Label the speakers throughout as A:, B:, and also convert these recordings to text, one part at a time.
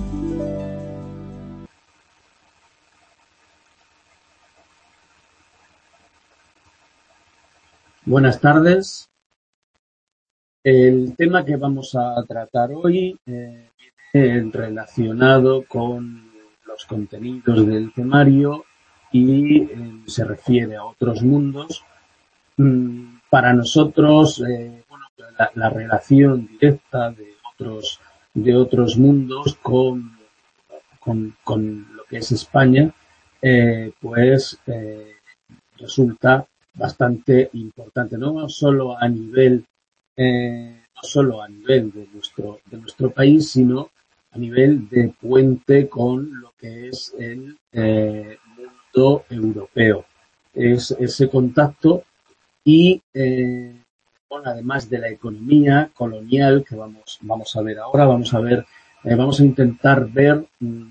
A: Buenas tardes. El tema que vamos a tratar hoy viene relacionado con los contenidos del temario y se refiere a otros mundos. Para nosotros, la relación directa de otros mundos con lo que es España, resulta bastante importante, no solo a nivel de nuestro país, sino a nivel de puente con lo que es el mundo europeo. Es ese contacto y, además de la economía colonial que vamos a ver ahora, vamos a intentar ver,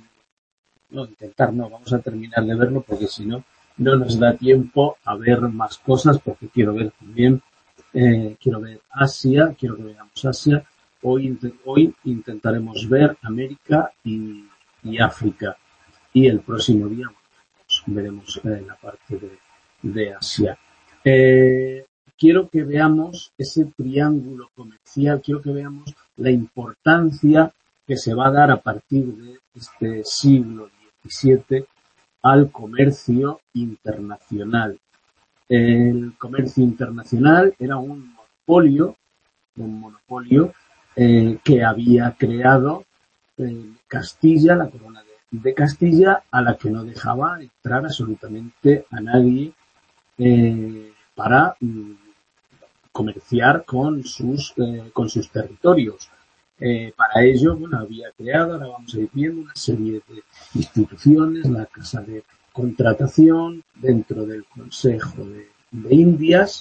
A: vamos a terminar de verlo porque si no, no nos da tiempo a ver más cosas porque quiero ver también, quiero ver Asia, quiero que veamos Asia. Hoy intentaremos ver América y África y el próximo día veremos la parte de Asia. Quiero que veamos ese triángulo comercial, quiero que veamos la importancia que se va a dar a partir de este siglo XVII al comercio internacional. El comercio internacional era un monopolio que había creado Castilla, la corona de Castilla, a la que no dejaba entrar absolutamente a nadie para comerciar con sus territorios. Para ello, había creado, ahora vamos a ir viendo, una serie de instituciones, la Casa de Contratación, dentro del Consejo de Indias,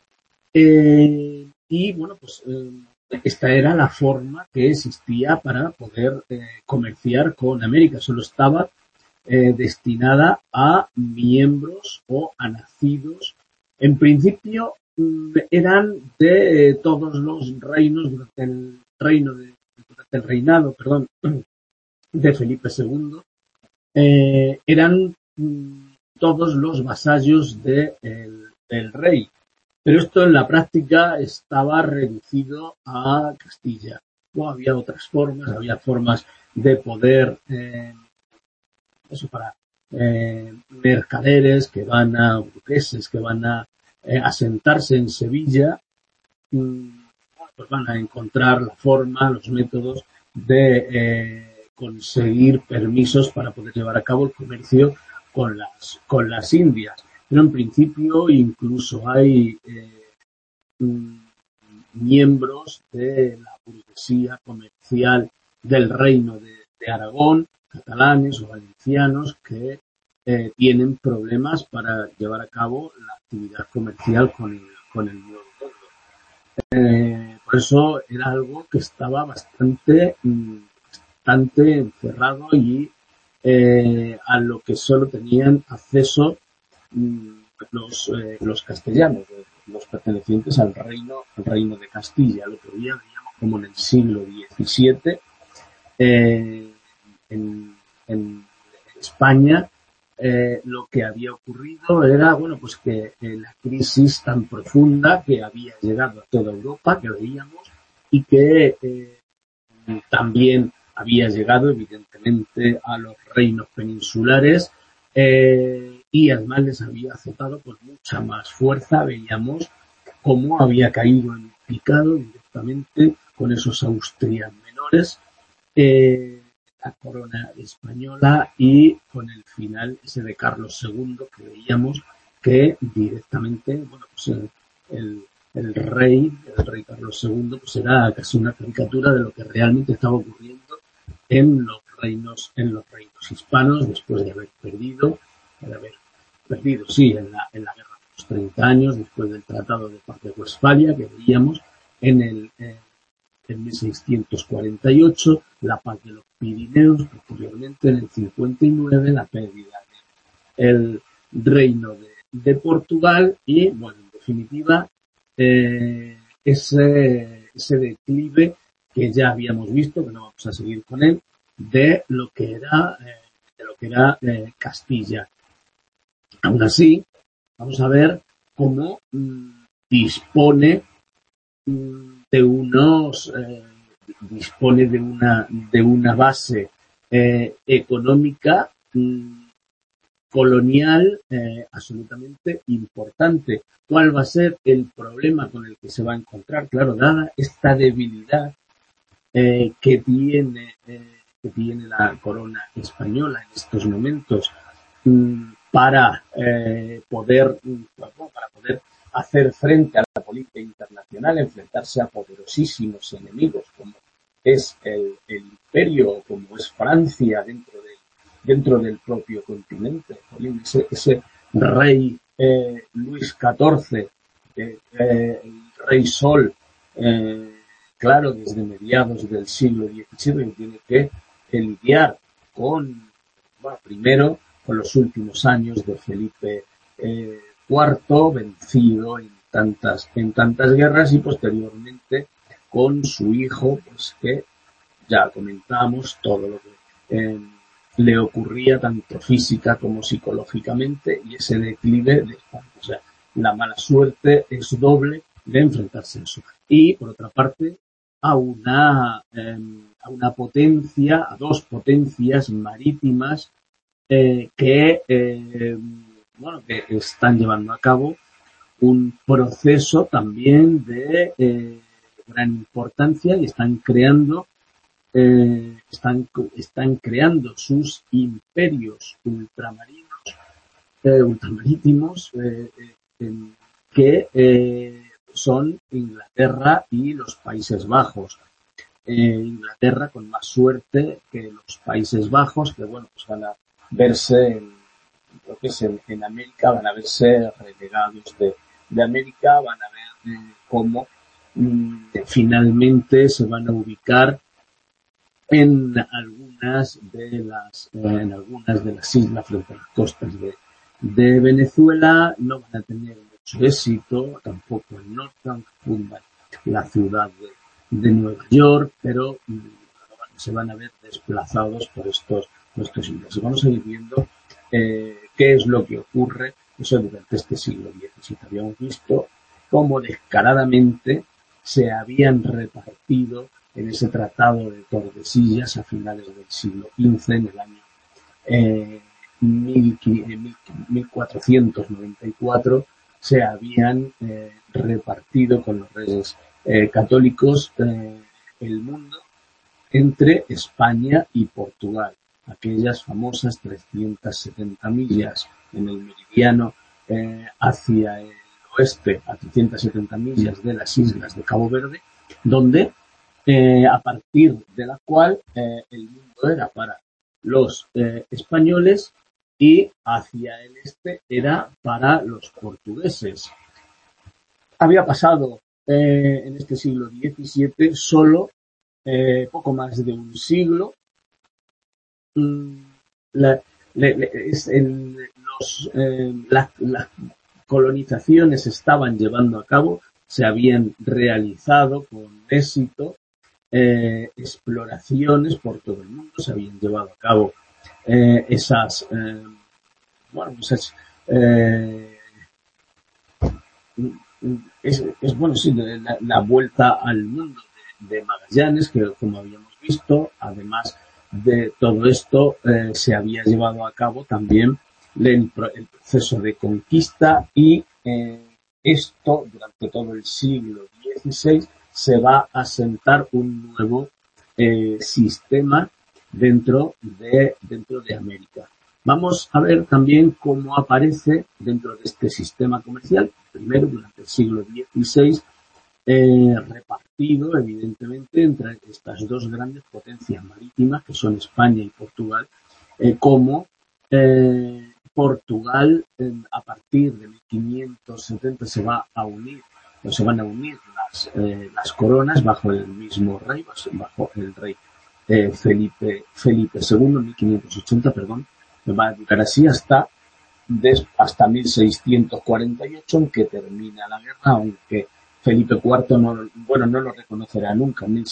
A: esta era la forma que existía para poder comerciar con América. Solo estaba destinada a miembros o a nacidos. En principio eran de todos los reinos durante el reinado de Felipe II. Eran todos los vasallos del rey. Pero esto en la práctica estaba reducido a Castilla. Había otras formas, había formas de poder, para mercaderes burgueses que van a asentarse en Sevilla, pues van a encontrar la forma, los métodos de conseguir permisos para poder llevar a cabo el comercio con las Indias. Pero en principio incluso hay miembros de la burguesía comercial del reino de Aragón, catalanes o valencianos, que tienen problemas para llevar a cabo la actividad comercial con el Nuevo Mundo. Por eso era algo que estaba bastante encerrado y a lo que solo tenían acceso los castellanos, los pertenecientes al reino de Castilla, lo que hoy veíamos como en el siglo XVII. En España lo que había ocurrido era que la crisis tan profunda que había llegado a toda Europa, que veíamos, y que también había llegado evidentemente a los reinos peninsulares, y además les había azotado con mucha más fuerza. Veíamos cómo había caído en picado directamente con esos Austrias menores, la corona española, y con el final ese de Carlos II, que veíamos que directamente, el rey Carlos II, pues era casi una caricatura de lo que realmente estaba ocurriendo en los reinos hispanos, después de haber perdido, en la guerra de los 30 años, después del Tratado de Paz de Westfalia, que veíamos en 1648, la paz de los Pirineos, posteriormente en el 59, la pérdida del reino de Portugal y, en definitiva, ese declive que ya habíamos visto, que no vamos a seguir con él, de lo que era Castilla. Aún así, vamos a ver cómo dispone de unos dispone de una base económica colonial absolutamente importante. ¿Cuál va a ser el problema con el que se va a encontrar? Claro, dada esta debilidad que tiene la corona española en estos momentos para poder hacer frente a la política internacional, enfrentarse a poderosísimos enemigos como es el imperio, como es Francia dentro del propio continente. Ese rey Luis XIV, el rey Sol, claro, desde mediados del siglo XVII tiene que lidiar primero con los últimos años de Felipe IV, vencido en tantas guerras, y posteriormente con su hijo, pues que ya comentamos todo lo que le ocurría tanto física como psicológicamente, y ese declive de España. O sea, la mala suerte es doble de enfrentarse a eso. Y por otra parte, a dos potencias marítimas que están llevando a cabo un proceso también de gran importancia, y están creando sus imperios ultramarítimos que son Inglaterra y los Países Bajos. Inglaterra con más suerte que los Países Bajos, que pues van a verse en América, van a verse relegados de América, van a ver cómo finalmente se van a ubicar en algunas de las islas frente a las costas de Venezuela. No van a tener mucho éxito, tampoco en Northtown, que funda la ciudad de Nueva York, pero se van a ver desplazados por estos ingleses. Vamos a ir viendo qué es lo que ocurre durante este siglo XVII. Habíamos visto cómo descaradamente se habían repartido en ese tratado de Tordesillas a finales del siglo XV, en el año 1494, se habían repartido con los reyes católicos el mundo entre España y Portugal. Aquellas famosas 370 millas en el meridiano hacia el oeste, a 370 millas de las islas de Cabo Verde, donde a partir de la cual el mundo era para los españoles y hacia el este era para los portugueses. Había pasado en este siglo XVII solo poco más de un siglo. Las colonizaciones se estaban llevando a cabo, se habían realizado con éxito exploraciones por todo el mundo, se habían llevado a cabo la vuelta al mundo de Magallanes, que como habíamos visto, además de todo esto, se había llevado a cabo también el proceso de conquista, y esto durante todo el siglo XVI se va a asentar un nuevo sistema dentro de América. Vamos a ver también cómo aparece dentro de este sistema comercial, primero durante el siglo XVI, repartido evidentemente entre estas dos grandes potencias marítimas que son España y Portugal, como Portugal a partir de 1570 se van a unir las coronas bajo el mismo rey, bajo el rey Felipe II, 1580, va a durar así hasta 1648, en que termina la guerra, aunque Felipe IV no lo reconocerá nunca. En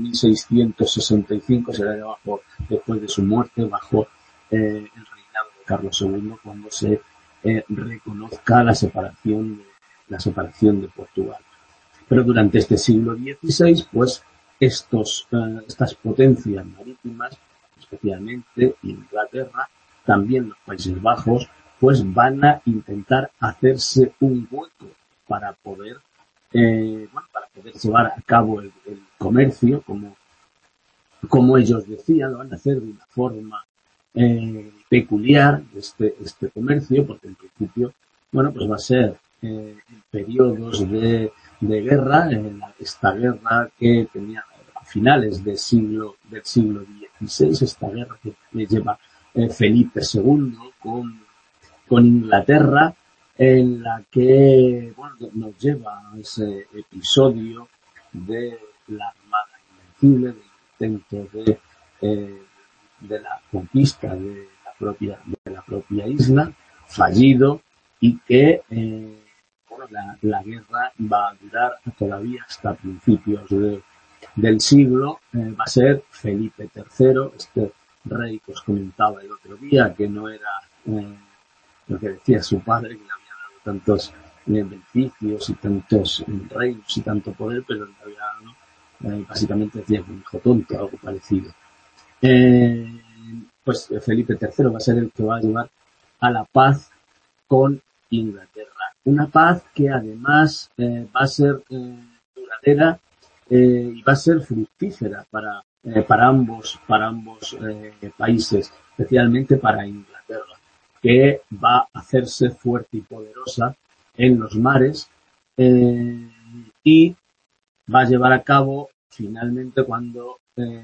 A: 1665 será después de su muerte, bajo el reinado de Carlos II, cuando se reconozca la separación de Portugal. Pero durante este siglo XVI, pues estas potencias marítimas, especialmente Inglaterra, también los Países Bajos, pues van a intentar hacerse un hueco para poder llevar a cabo el comercio, como ellos decían. Lo van a hacer de una forma peculiar, este comercio, porque en principio, pues va a ser en periodos de guerra, esta guerra que tenía a finales del siglo XVI, esta guerra que lleva Felipe II con Inglaterra, en la que nos lleva a ese episodio de la Armada Invencible, del intento de la conquista de la propia isla, fallido, y que la guerra va a durar todavía hasta principios del siglo. Va a ser Felipe III, este rey que os comentaba el otro día, que no era lo que decía su padre, que le había dado tantos beneficios y tantos reinos y tanto poder, pero en realidad básicamente decía que un hijo tonto, algo parecido. Pues Felipe III va a ser el que va a llevar a la paz con Inglaterra. Una paz que además va a ser duradera y va a ser fructífera para ambos países, especialmente para Inglaterra, que va a hacerse fuerte y poderosa en los mares y va a llevar a cabo finalmente cuando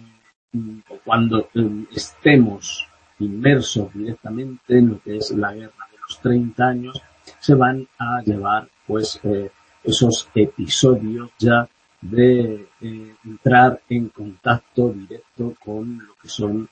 A: estemos inmersos directamente en lo que es la guerra de los 30 años, se van a llevar pues esos episodios ya de entrar en contacto directo con lo que son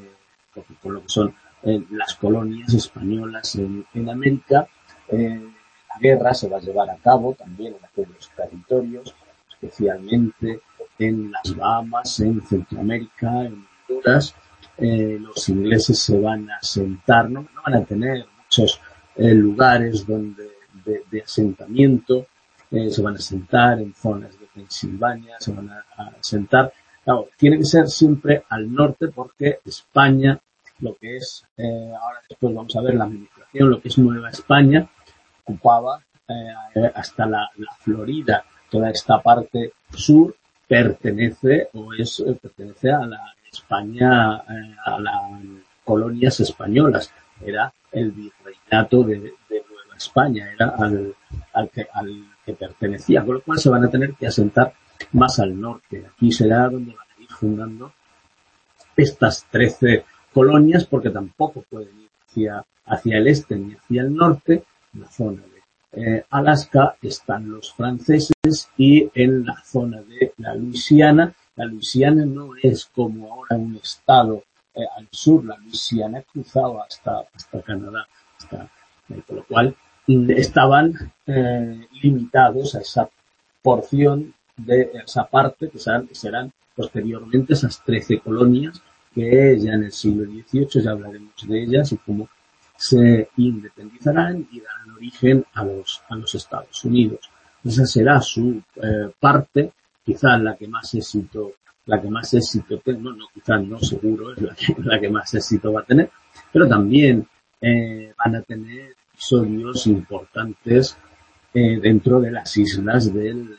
A: las colonias españolas en América. La guerra se va a llevar a cabo también en aquellos territorios, especialmente en las Bahamas, en Centroamérica, en Honduras. Los ingleses se van a asentar, no van a tener muchos lugares de asentamiento. Se van a asentar en zonas de Pensilvania, se van a asentar. Claro, tiene que ser siempre al norte, porque España, lo que es, ahora después vamos a ver la administración, lo que es Nueva España, ocupaba hasta la Florida. Toda esta parte sur pertenece a la España, a las colonias españolas. Era el virreinato de Nueva España, era al que pertenecía, con lo cual se van a tener que asentar más al norte. Aquí será donde van a ir fundando estas 13 colonias, porque tampoco pueden ir hacia el este ni hacia el norte. En la zona de Alaska están los franceses, y en la zona de la Luisiana no es como ahora un estado al sur. La Luisiana cruzaba hasta Canadá, con lo cual estaban limitados a esa porción de esa parte, que serán posteriormente esas 13 colonias, que ya en el siglo XVIII ya hablaremos de ellas y cómo se independizarán y darán origen a los Estados Unidos. Esa será su parte, quizás la que más éxito tenga, quizás no, seguro es la que más éxito va a tener, pero también van a tener episodios importantes dentro de las islas del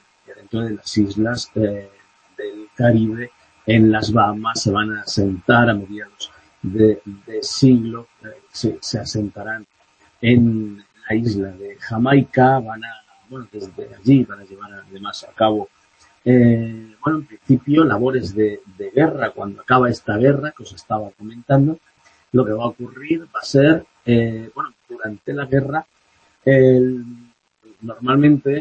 A: Caribe. En las Bahamas se van a asentar a mediados de siglo, se asentarán en la isla de Jamaica. Desde allí van a llevar además a cabo en principio labores de guerra. Cuando acaba esta guerra que os estaba comentando, lo que va a ocurrir va a ser, durante la guerra, normalmente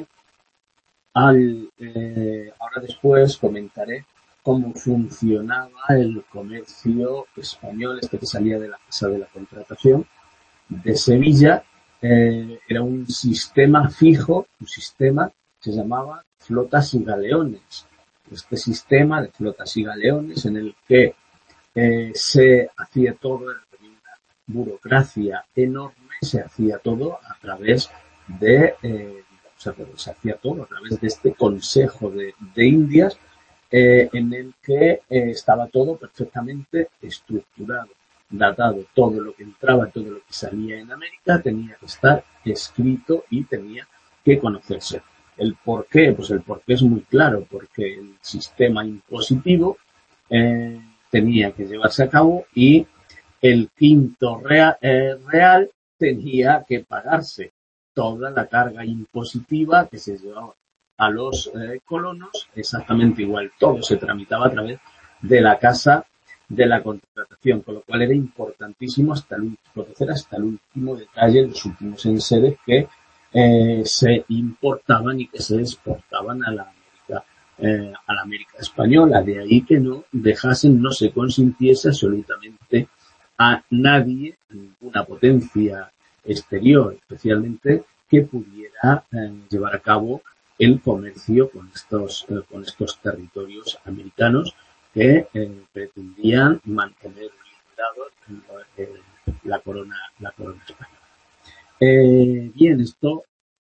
A: ahora después comentaré cómo funcionaba el comercio español, que salía de la Casa de la Contratación de Sevilla. Era un sistema fijo, se se llamaba flotas y galeones. Este sistema de flotas y galeones en el que se hacía todo, era una burocracia enorme, se hacía todo a través de, se hacía todo a través de este Consejo de Indias, en el que estaba todo perfectamente estructurado, datado. Todo lo que entraba, todo lo que salía en América tenía que estar escrito y tenía que conocerse. ¿El por qué? Pues el por qué es muy claro, porque el sistema impositivo tenía que llevarse a cabo y el quinto real tenía que pagarse toda la carga impositiva que se llevaba a los colonos, exactamente igual. Todo se tramitaba a través de la Casa de la Contratación, con lo cual era importantísimo conocer hasta el último detalle, los últimos enseres que se importaban y que se exportaban a la América española. De ahí que no se consintiese absolutamente a nadie, ninguna potencia exterior, especialmente, que pudiera llevar a cabo el comercio con estos territorios americanos que pretendían mantener blindado la corona española. Bien, esto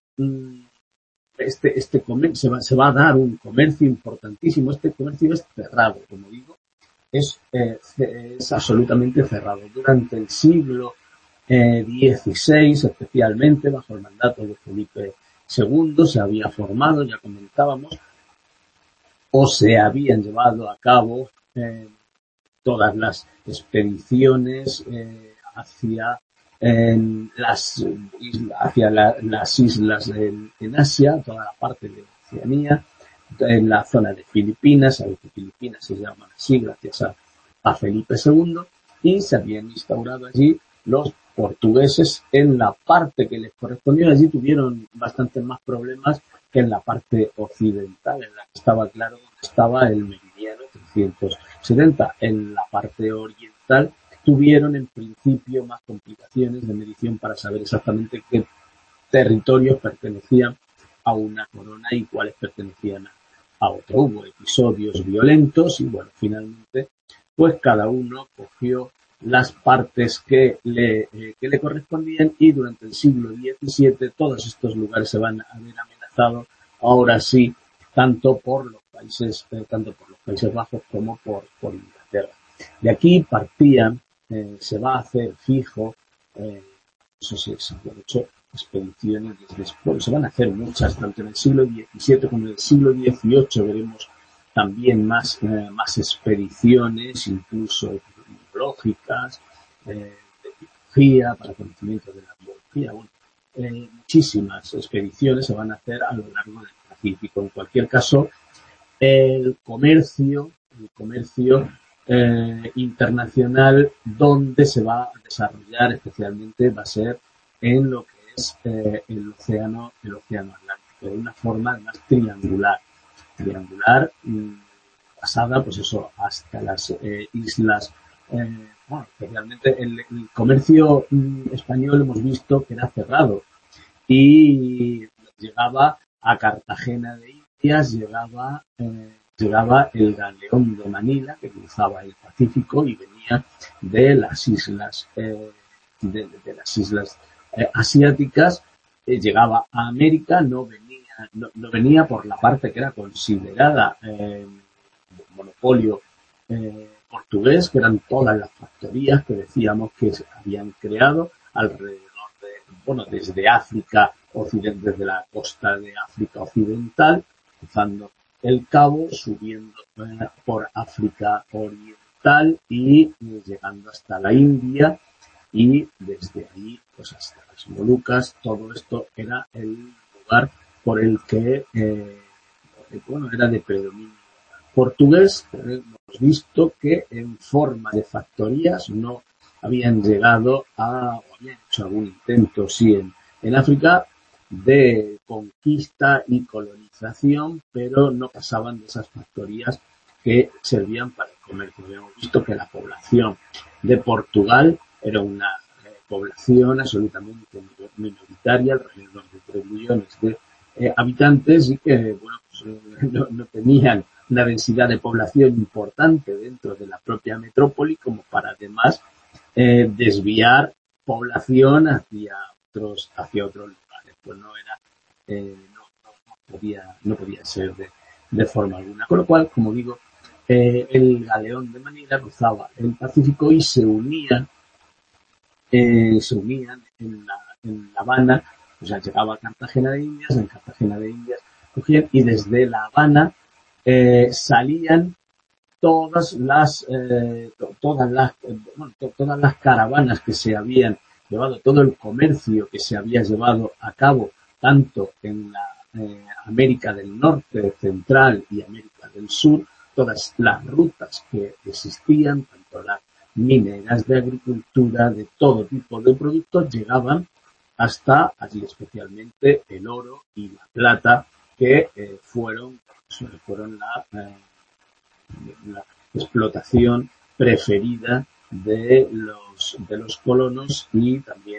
A: se va a dar un comercio importantísimo. Este comercio es cerrado, como digo, es absolutamente cerrado. Durante el siglo XVI, especialmente bajo el mandato de Felipe II, se había formado, ya comentábamos, o se habían llevado a cabo todas las expediciones hacia las islas en Asia, toda la parte de Oceanía, en la zona de Filipinas. Sabéis que Filipinas se llama así gracias a Felipe II, y se habían instaurado allí los portugueses en la parte que les correspondió. Allí tuvieron bastante más problemas que en la parte occidental, en la que estaba claro dónde estaba el meridiano 370. En la parte oriental tuvieron en principio más complicaciones de medición para saber exactamente qué territorios pertenecían a una corona y cuáles pertenecían a otra. Hubo episodios violentos y bueno, finalmente pues cada uno cogió las partes que le correspondían, y durante el siglo XVII todos estos lugares se van a ver amenazados, ahora sí, tanto por los Países Bajos como por Inglaterra. De aquí partían, se va a hacer fijo, eso sí, se han hecho expediciones después, se van a hacer muchas, tanto en el siglo XVII como en el siglo XVIII veremos también más expediciones, incluso epidemiológicas, de biología, para conocimiento de la biología. Bueno, muchísimas expediciones se van a hacer a lo largo del Pacífico. En cualquier caso, el comercio internacional donde se va a desarrollar especialmente va a ser en lo que es el océano Atlántico, de una forma además triangular, pasada pues eso hasta las islas. Bueno, especialmente el comercio español hemos visto que era cerrado y llegaba a Cartagena de Indias, llegaba el galeón de Manila, que cruzaba el Pacífico y venía de las islas asiáticas, llegaba a América, no venía por la parte que era considerada monopolio portugués, que eran todas las factorías que decíamos que se habían creado alrededor desde África Occidental, desde la costa de África Occidental, cruzando el Cabo, subiendo por África Oriental y llegando hasta la India, y desde ahí pues hasta las Molucas. Todo esto era el lugar por el que era de predominio portugués. Hemos visto que en forma de factorías no habían llegado o habían hecho algún intento, sí, en África, de conquista y colonización, pero no pasaban de esas factorías que servían para el comercio. Habíamos visto que la población de Portugal era una población absolutamente minoritaria, alrededor de 3 millones de habitantes y que, bueno, pues, no tenían una densidad de población importante dentro de la propia metrópoli como para además desviar población hacia otros lugares. Pues no era, no podía ser de forma alguna. Con lo cual, como digo, el galeón de Manila cruzaba el Pacífico y se unían en La Habana, o sea, llegaba a Cartagena de Indias, en Cartagena de Indias cogían y desde La Habana salían todas las caravanas que se habían llevado, todo el comercio que se había llevado a cabo tanto en la América del Norte, Central y América del Sur, todas las rutas que existían, tanto las mineras, de agricultura, de todo tipo de productos, llegaban hasta allí, especialmente el oro y la plata, que fueron la explotación preferida de los colonos y también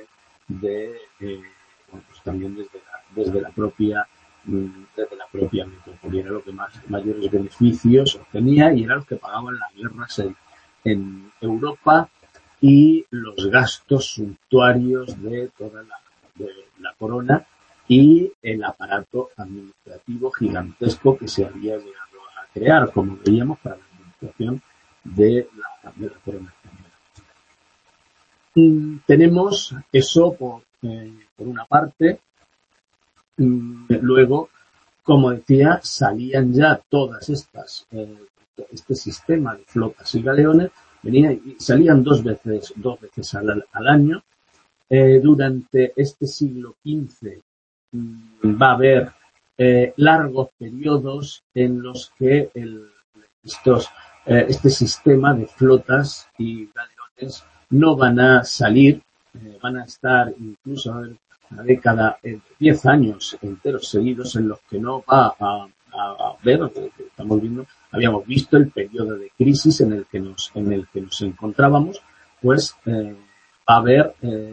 A: también desde la propia metrópoli. Era lo que mayores beneficios obtenía y era lo que pagaban las guerras en Europa y los gastos suntuarios de toda la corona y el aparato administrativo gigantesco que se había llegado a crear, como veíamos, para la administración de la corona española. Tenemos eso por una parte. Luego, como decía, salían ya todas este sistema de flotas y galeones, salían dos veces al año. Durante este siglo XV va a haber largos periodos en los que este sistema de flotas y galeones no van a salir, van a estar incluso a ver, una década, 10 años enteros seguidos en los que no va a haber, habíamos visto el periodo de crisis en el que nos encontrábamos, pues va a haber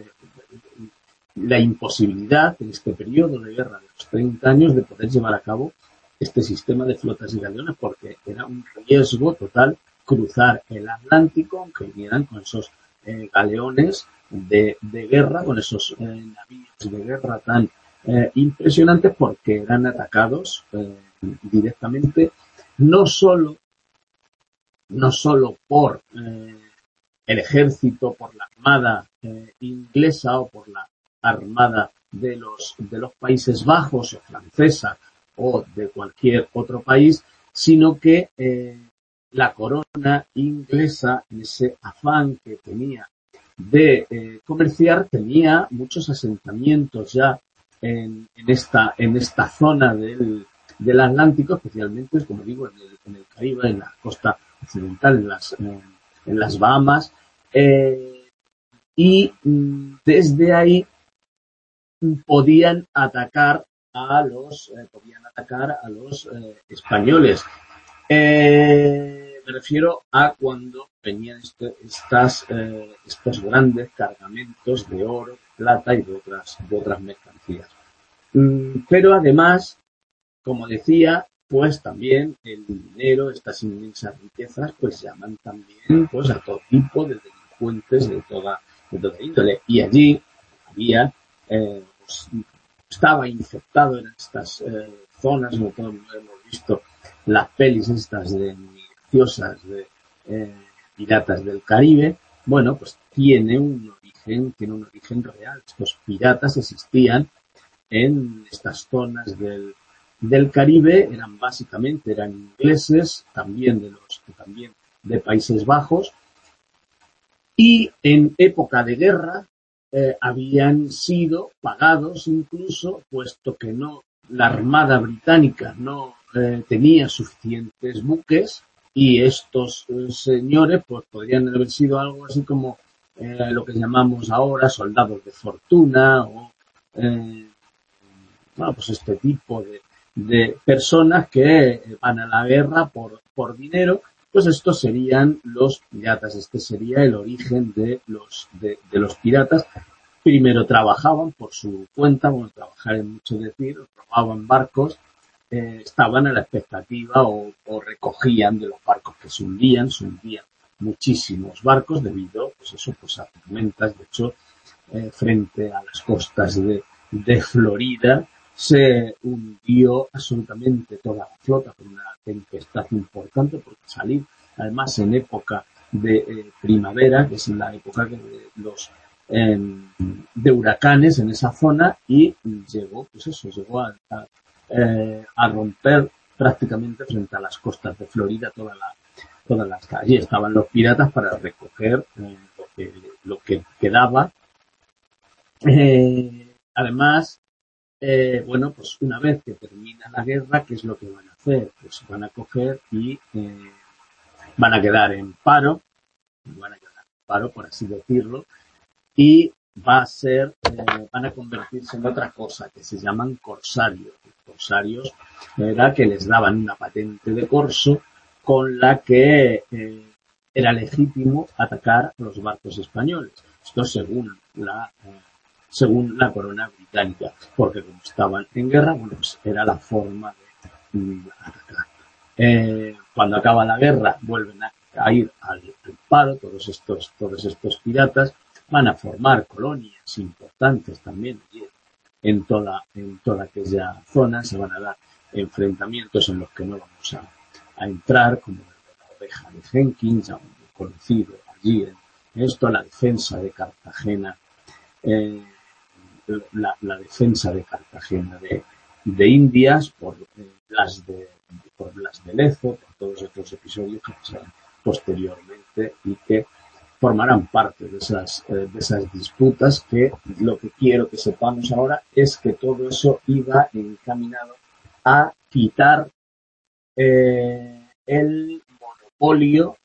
A: la imposibilidad en este periodo de guerra de los 30 años de poder llevar a cabo este sistema de flotas y galeones, porque era un riesgo total cruzar el Atlántico, aunque vinieran con esos galeones de guerra, con esos navíos de guerra tan impresionantes, porque eran atacados directamente no solo por el ejército, por la armada inglesa o por la armada de los Países Bajos o francesa o de cualquier otro país, sino que la corona inglesa, en ese afán que tenía de comerciar, tenía muchos asentamientos ya en esta zona del Atlántico, especialmente, como digo, en el Caribe, en la costa occidental, en las Bahamas, y desde ahí podían atacar a los españoles. Me refiero a cuando venían estos grandes cargamentos de oro, de plata y de otras mercancías. Pero además, como decía, pues también el dinero, estas inmensas riquezas, pues llaman también pues a todo tipo de delincuentes de toda índole. Y allí había pues, estaba infectado en estas zonas, como todos hemos visto las pelis estas de miliciosas de piratas del Caribe. Bueno, pues tiene un origen real. Estos piratas existían en estas zonas del Caribe, eran ingleses, también de Países Bajos, y en época de guerra habían sido pagados incluso, puesto que la Armada Británica no tenía suficientes buques, y estos señores pues podrían haber sido algo así como lo que llamamos ahora soldados de fortuna o pues este tipo de personas que van a la guerra por dinero. Pues estos serían los piratas. Este sería el origen de los piratas, primero trabajaban por su cuenta, bueno, trabajar es mucho decir, robaban barcos, estaban a la expectativa o recogían de los barcos que se hundían muchísimos barcos debido, pues eso, pues a tormentas. De hecho, frente a las costas de Florida se hundió absolutamente toda la flota por una tempestad importante, porque salir además en época de primavera, que es la época de los de huracanes en esa zona, y llegó, pues eso, llegó a romper prácticamente frente a las costas de Florida todas las calles. Allí estaban los piratas para recoger lo que quedaba. Además, bueno, pues una vez que termina la guerra, ¿qué es lo que van a hacer? Pues van a coger y van a quedar en paro, por así decirlo, y va a ser, van a convertirse en otra cosa que se llaman corsarios. Los corsarios era que les daban una patente de corso con la que era legítimo atacar a los barcos españoles. Esto según la corona británica, porque como estaban en guerra, bueno, pues era la forma de atacar. Cuando acaba la guerra vuelven a ir al paro todos estos piratas, van a formar colonias importantes también en toda aquella zona. Se van a dar enfrentamientos en los que no vamos a entrar, como el de la oveja de Jenkins, ya muy conocido allí en esto, la defensa de Cartagena, la defensa de Cartagena de Indias por las de Lezo, por todos estos episodios que pasarán posteriormente y que formarán parte de esas disputas, que lo que quiero que sepamos ahora es que todo eso iba encaminado a quitar el monopolio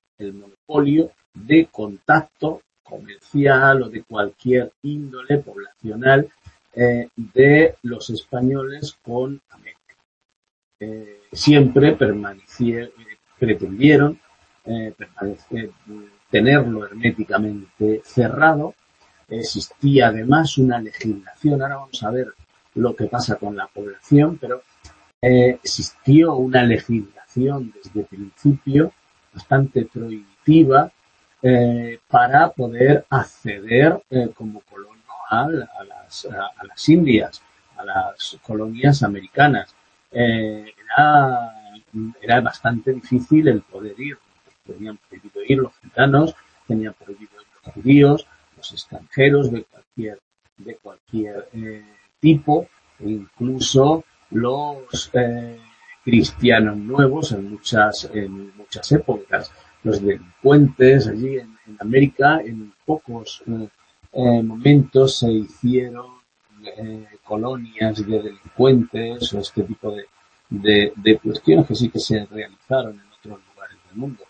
A: de contacto comercial o de cualquier índole poblacional de los españoles con América. Siempre pretendieron tenerlo herméticamente cerrado. Existía además una legislación, ahora vamos a ver lo que pasa con la población, pero existió una legislación desde el principio bastante prohibitiva para poder acceder como colono a las Indias, a las colonias americanas. Era bastante difícil el poder ir. Tenían prohibido ir los gitanos, tenían prohibido ir los judíos, los extranjeros de cualquier tipo, e incluso los cristianos nuevos en muchas épocas. Los delincuentes allí en América, en pocos momentos se hicieron colonias de delincuentes o este tipo de cuestiones que sí que se realizaron en otros lugares del mundo.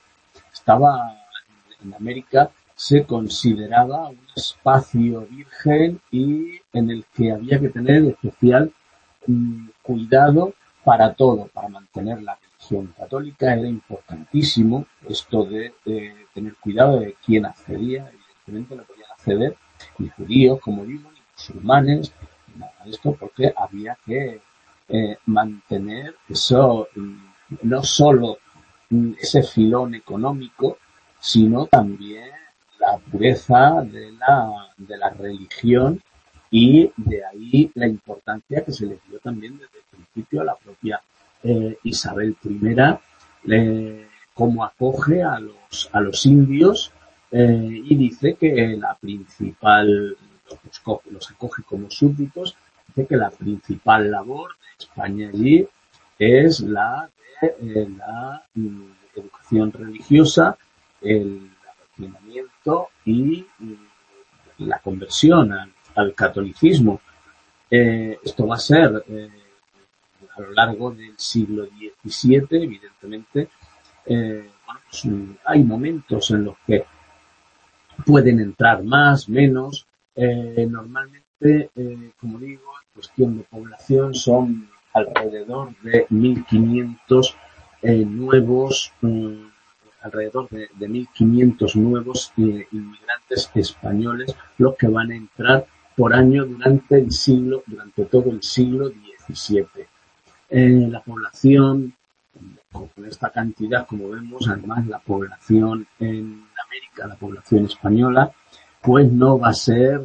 A: En América se consideraba un espacio virgen y en el que había que tener especial cuidado para todo, para mantener la religión católica. Era importantísimo esto de tener cuidado de quién accedía. Evidentemente no podían acceder ni judíos, como digo, ni musulmanes, ni nada de esto, porque había que mantener eso, no solo ese filón económico, sino también la pureza de la religión, y de ahí la importancia que se le dio también desde el principio a la propia Isabel I, cómo acoge a los indios, y dice que la principal, los acoge como súbditos, dice que la principal labor de España allí es la de la educación religiosa, el adoctrinamiento y la conversión al catolicismo. Esto va a ser a lo largo del siglo XVII, evidentemente. Bueno, pues, hay momentos en los que pueden entrar más, menos. Normalmente, como digo, en cuestión de población son alrededor de 1.500 nuevos alrededor de 1.500 nuevos inmigrantes españoles los que van a entrar por año durante todo el siglo XVII. La población, con esta cantidad, como vemos, además la población en América, la población española, pues no va a ser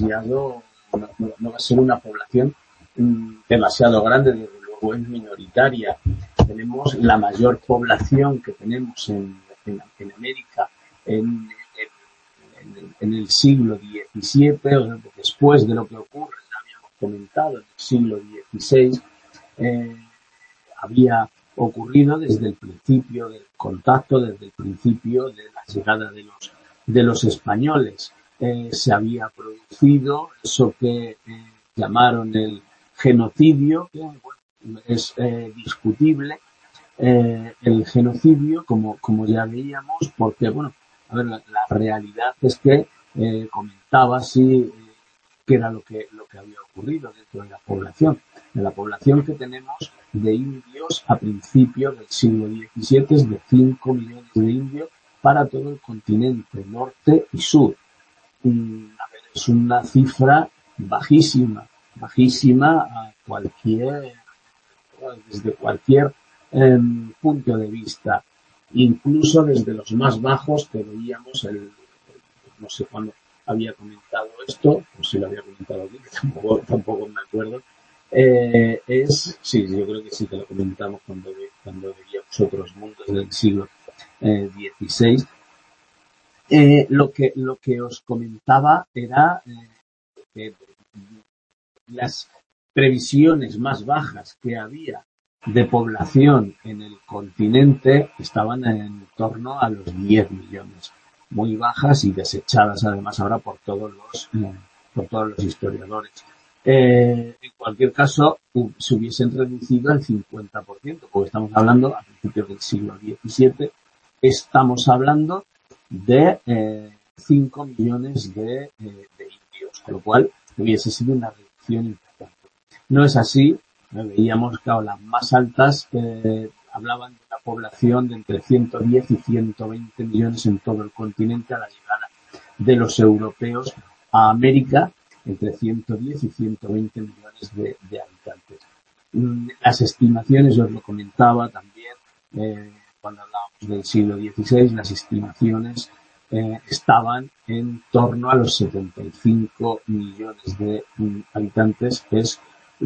A: una población demasiado grande, desde luego es minoritaria. Tenemos la mayor población que tenemos en América en el siglo XVII, o después de lo que ocurre, ya habíamos comentado, en el siglo XVI, había ocurrido desde el principio del contacto, desde el principio de la llegada de los españoles. Se había producido eso que llamaron el genocidio, que bueno, es discutible, el genocidio, como ya veíamos, porque, bueno, a ver, la realidad es que comentaba así qué era lo que había ocurrido dentro de la población. De la población que tenemos de indios a principios del siglo XVII es de 5 millones de indios para todo el continente, norte y sur. A ver, es una cifra bajísima a desde cualquier punto de vista, incluso desde los más bajos que veíamos no sé cuándo había comentado esto, o si lo había comentado aquí, que tampoco me acuerdo. Sí, yo creo que sí que lo comentamos cuando veíamos otros mundos del siglo XVI. Lo que os comentaba era que las previsiones más bajas que había de población en el continente estaban en torno a los 10 millones, muy bajas y desechadas además ahora por todos los historiadores. En cualquier caso, se hubiesen reducido el 50%, porque estamos hablando a principios del siglo XVII, estamos hablando de 5 millones de indios, con lo cual hubiese sido una reducción importante. No es así. Veíamos, claro, las más altas hablaban de una población de entre 110 y 120 millones en todo el continente a la llegada de los europeos a América, entre 110 y 120 millones de habitantes. Las estimaciones, os lo comentaba también, cuando hablábamos del siglo XVI, las estimaciones estaban en torno a los 75 millones de habitantes, que es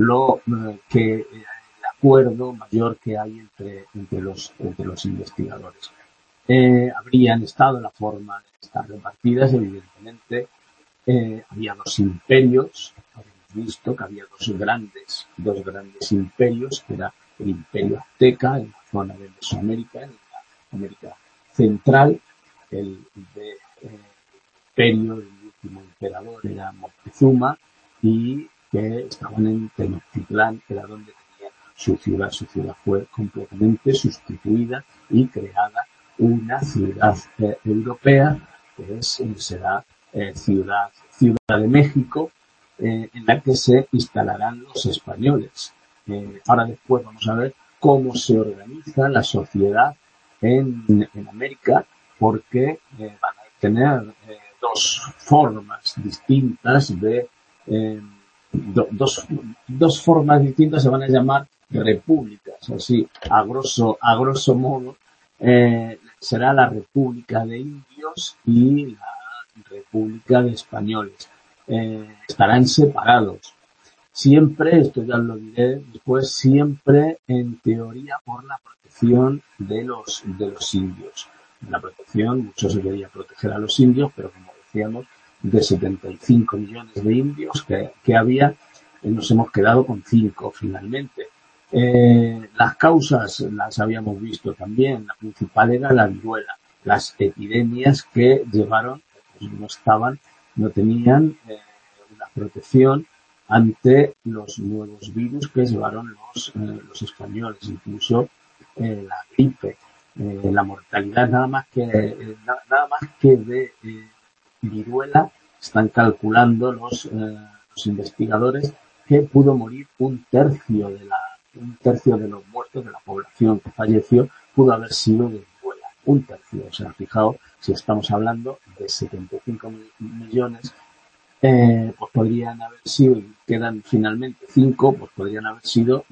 A: el acuerdo mayor que hay entre los investigadores. Habrían estado la forma de estar repartidas, evidentemente. Había dos imperios, habíamos visto que había dos grandes imperios, que era el imperio azteca en la zona de Mesoamérica, en la América Central, el imperio del último emperador era Moctezuma, y que estaban en Tenochtitlán, que era donde tenía su ciudad. Su ciudad fue completamente sustituida y creada una ciudad europea, que será Ciudad de México, en la que se instalarán los españoles. Ahora después vamos a ver cómo se organiza la sociedad en América, porque van a tener dos formas distintas dos formas distintas, se van a llamar repúblicas, así a grosso modo. Será la República de Indios y la República de Españoles. Estarán separados. Siempre, esto ya lo diré después, siempre en teoría por la protección de los indios. La protección, mucho se quería proteger a los indios, pero como decíamos, de 75 millones de indios que había, nos hemos quedado con 5 finalmente. Las causas las habíamos visto también. La principal era la viruela. Las epidemias que llevaron, pues no tenían una protección ante los nuevos virus que llevaron los españoles, incluso la gripe, la mortalidad nada más que de viruela. Están calculando los investigadores que pudo morir un tercio de los muertos de la población que falleció, pudo haber sido de viruela. un tercio. O sea, fijaos, si estamos hablando de 75 millones, pues podrían haber sido, y quedan finalmente 5, pues podrían haber sido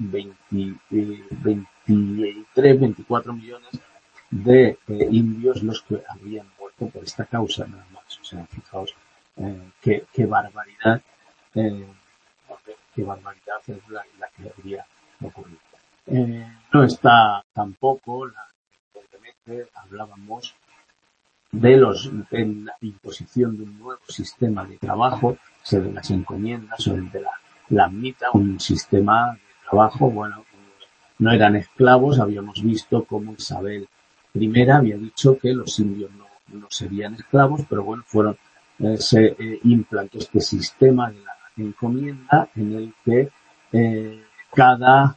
A: 23, 24 millones de indios los que habrían muerto por esta causa, nada más. O sea, fijaos qué barbaridad, eh, qué barbaridad es la que habría ocurrido. No está tampoco, evidentemente, hablábamos de la imposición de un nuevo sistema de trabajo, de las encomiendas o el de la mitad, un sistema de trabajo, bueno, no eran esclavos, habíamos visto cómo Isabel I había dicho que los indios no serían esclavos, pero bueno, se implantó este sistema de la encomienda en el que cada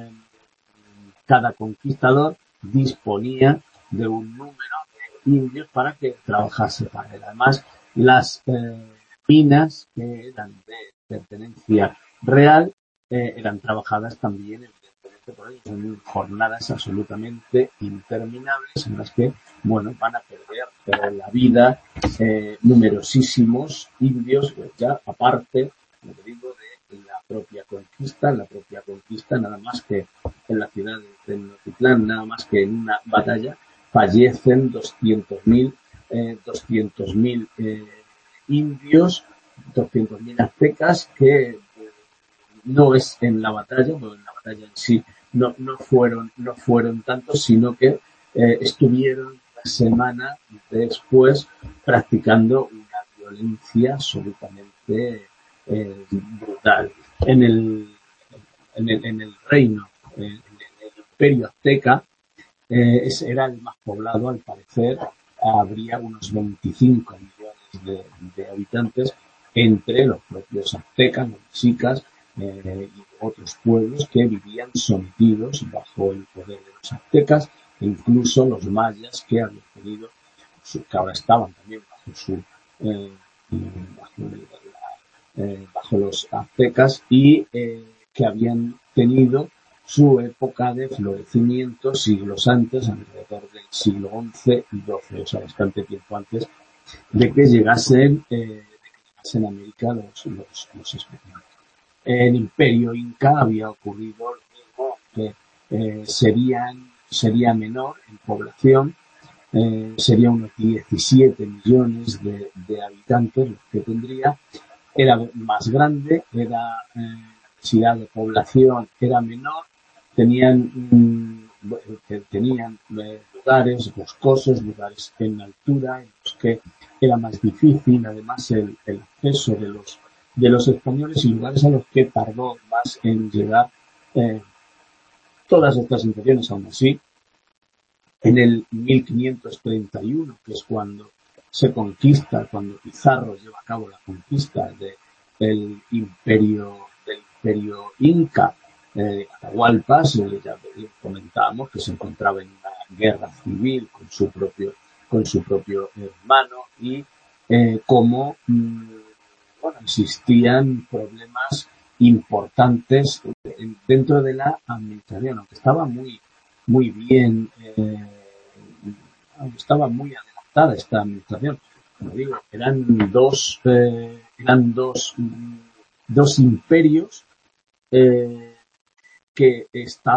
A: conquistador disponía de un número de indios para que trabajase para él. Además, las minas que eran de pertenencia real eran trabajadas también evidentemente por ellos en jornadas absolutamente interminables en las que, bueno, van a perder la vida numerosísimos indios, ya aparte, como digo, de la propia conquista, nada más que en la ciudad de Tenochtitlán, nada más que en una batalla, fallecen 200.000 indios, 200.000 aztecas, que no es en la batalla, porque en la batalla en sí no fueron tantos, sino que estuvieron una semana después practicando una violencia absolutamente brutal. En el reino, en el imperio azteca, era el más poblado, al parecer, habría unos 25 millones de habitantes entre los propios aztecas, los mexicas y otros pueblos que vivían sometidos bajo el poder de los aztecas, e incluso los mayas que habían tenido, que ahora estaban también bajo los aztecas y que habían tenido su época de florecimiento siglos antes, alrededor del siglo XI y XII, o sea, bastante tiempo antes de que llegasen a América los españoles. En el Imperio Inca había ocurrido lo mismo, que sería menor en población, sería unos 17 millones de habitantes los que tendría, era más grande, la densidad de población era menor, tenían lugares boscosos, lugares en altura, en los que era más difícil, además, el acceso de los españoles, y lugares a los que tardó más en llegar todas estas intenciones. Aún así, en el 1531, que es cuando cuando Pizarro lleva a cabo la conquista del imperio inca, Atahualpa, ya comentábamos que se encontraba en una guerra civil con su propio hermano, y cómo existían problemas importantes dentro de la administración, aunque estaba muy bien, estaba muy adelantada esta administración. Como digo, eran dos imperios que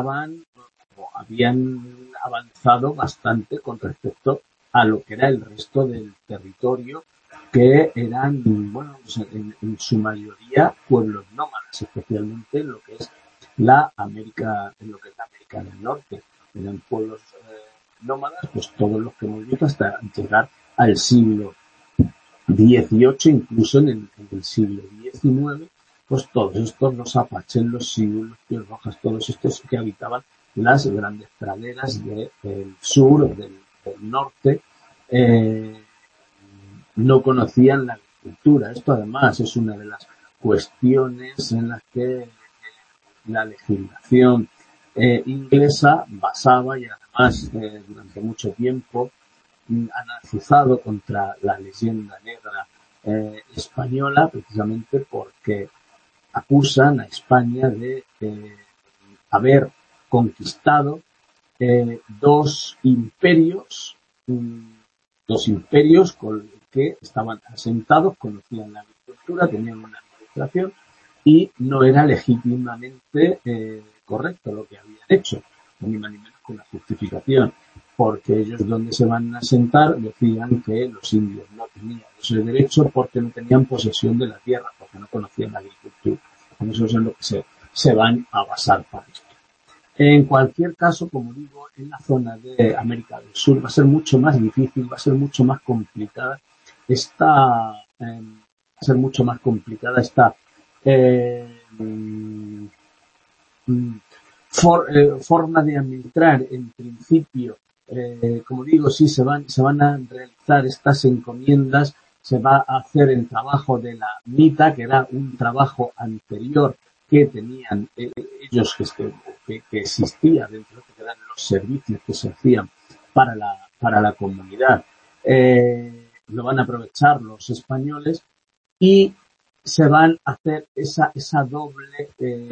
A: habían avanzado bastante con respecto a lo que era el resto del territorio, que eran, bueno, en su mayoría pueblos nómadas, especialmente en lo que es la América del Norte. Eran pueblos nómadas, pues todos los que hemos visto hasta llegar al siglo XVIII, incluso en el siglo XIX, pues todos estos, los apaches, los sioux, los pies rojas, todos estos que habitaban las grandes praderas del sur, del norte, no conocían la agricultura. Esto además es una de las cuestiones en las que la legislación inglesa basaba, y además durante mucho tiempo han azuzado contra la leyenda negra española, precisamente porque acusan a España de haber conquistado dos imperios dos imperios con que estaban asentados, conocían la agricultura, tenían una administración y no era legítimamente correcto lo que habían hecho, ni más ni menos con una justificación, porque ellos donde se van a asentar decían que los indios no tenían ese derecho porque no tenían posesión de la tierra, porque no conocían la agricultura. En eso es en lo que se van a basar para esto. En cualquier caso, como digo, en la zona de América del Sur va a ser mucho más difícil, va a ser mucho más complicada esta forma de administrar. En principio, como digo, sí se van a realizar estas encomiendas, se va a hacer el trabajo de la MITA, que era un trabajo anterior que tenían ellos, que existía dentro de lo que eran los servicios que se hacían para la comunidad. Lo van a aprovechar los españoles y se van a hacer esa doble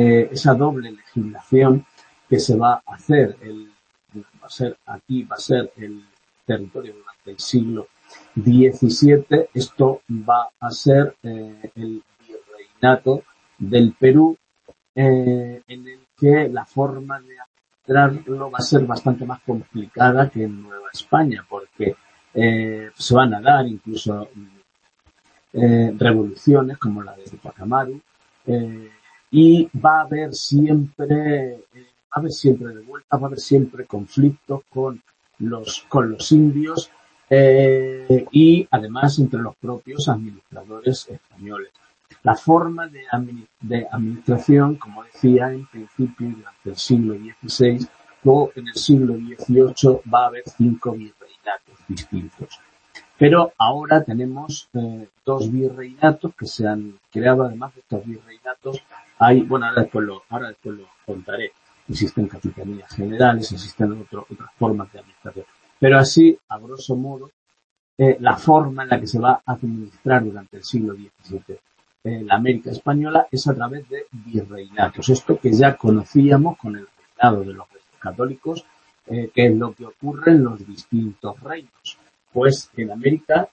A: legislación que se va a hacer. Va a ser el territorio durante el siglo XVII. Esto va a ser el virreinato del Perú, en el que la forma de administrarlo va a ser bastante más complicada que en Nueva España, porque se van a dar incluso revoluciones como la de Tupac Amaru, y va a haber siempre revueltas, va a haber siempre conflictos con los indios, y además entre los propios administradores españoles. La forma de administración, como decía, en principio durante el siglo XVI, luego en el siglo XVIII va a haber 5 virreinatos distintos. Pero ahora tenemos 2 virreinatos que se han creado. Además de estos virreinatos, ahora después lo contaré. Existen capitanías generales, existen otras formas de administración. Pero así, a grosso modo, la forma en la que se va a administrar durante el siglo XVII la América española es a través de virreinatos. Esto que ya conocíamos con el reinado de los Reyes Católicos, que es lo que ocurre en los distintos reinos. Pues en América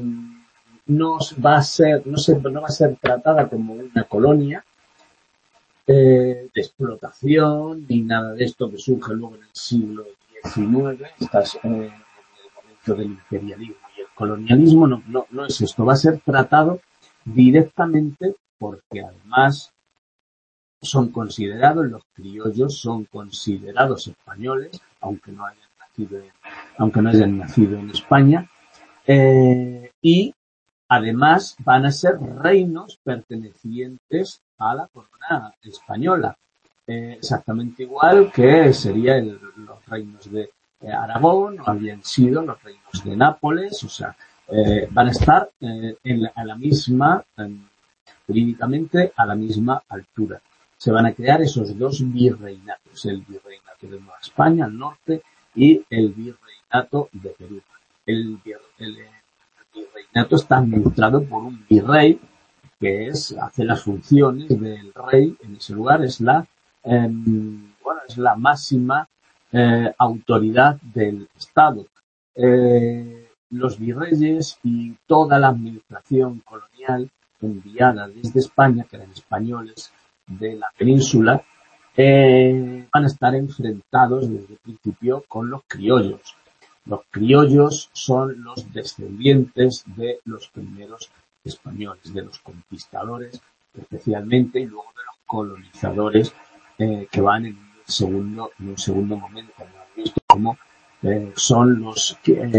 A: no va a ser tratada como una colonia de explotación ni nada de esto que surge luego en el siglo XIX, en el momento del imperialismo y el colonialismo. No es esto. Va a ser tratado directamente porque además son considerados, los criollos son considerados españoles, aunque no hayan nacido en España, y además van a ser reinos pertenecientes a la corona española, exactamente igual que serían los reinos de Aragón, o habían sido los reinos de Nápoles. O sea, van a estar a la misma, jurídicamente a la misma altura. Se van a crear esos 2 virreinatos, el virreinato de Nueva España al norte y el virreinato de Perú. El virreinato está administrado por un virrey que hace las funciones del rey en ese lugar. Es la máxima autoridad del Estado. Los virreyes y toda la administración colonial enviada desde España, que eran españoles de la península, van a estar enfrentados desde el principio con los criollos. Los criollos son los descendientes de los primeros españoles, de los conquistadores especialmente, y luego de los colonizadores, que van en un segundo momento. Hemos visto cómo son los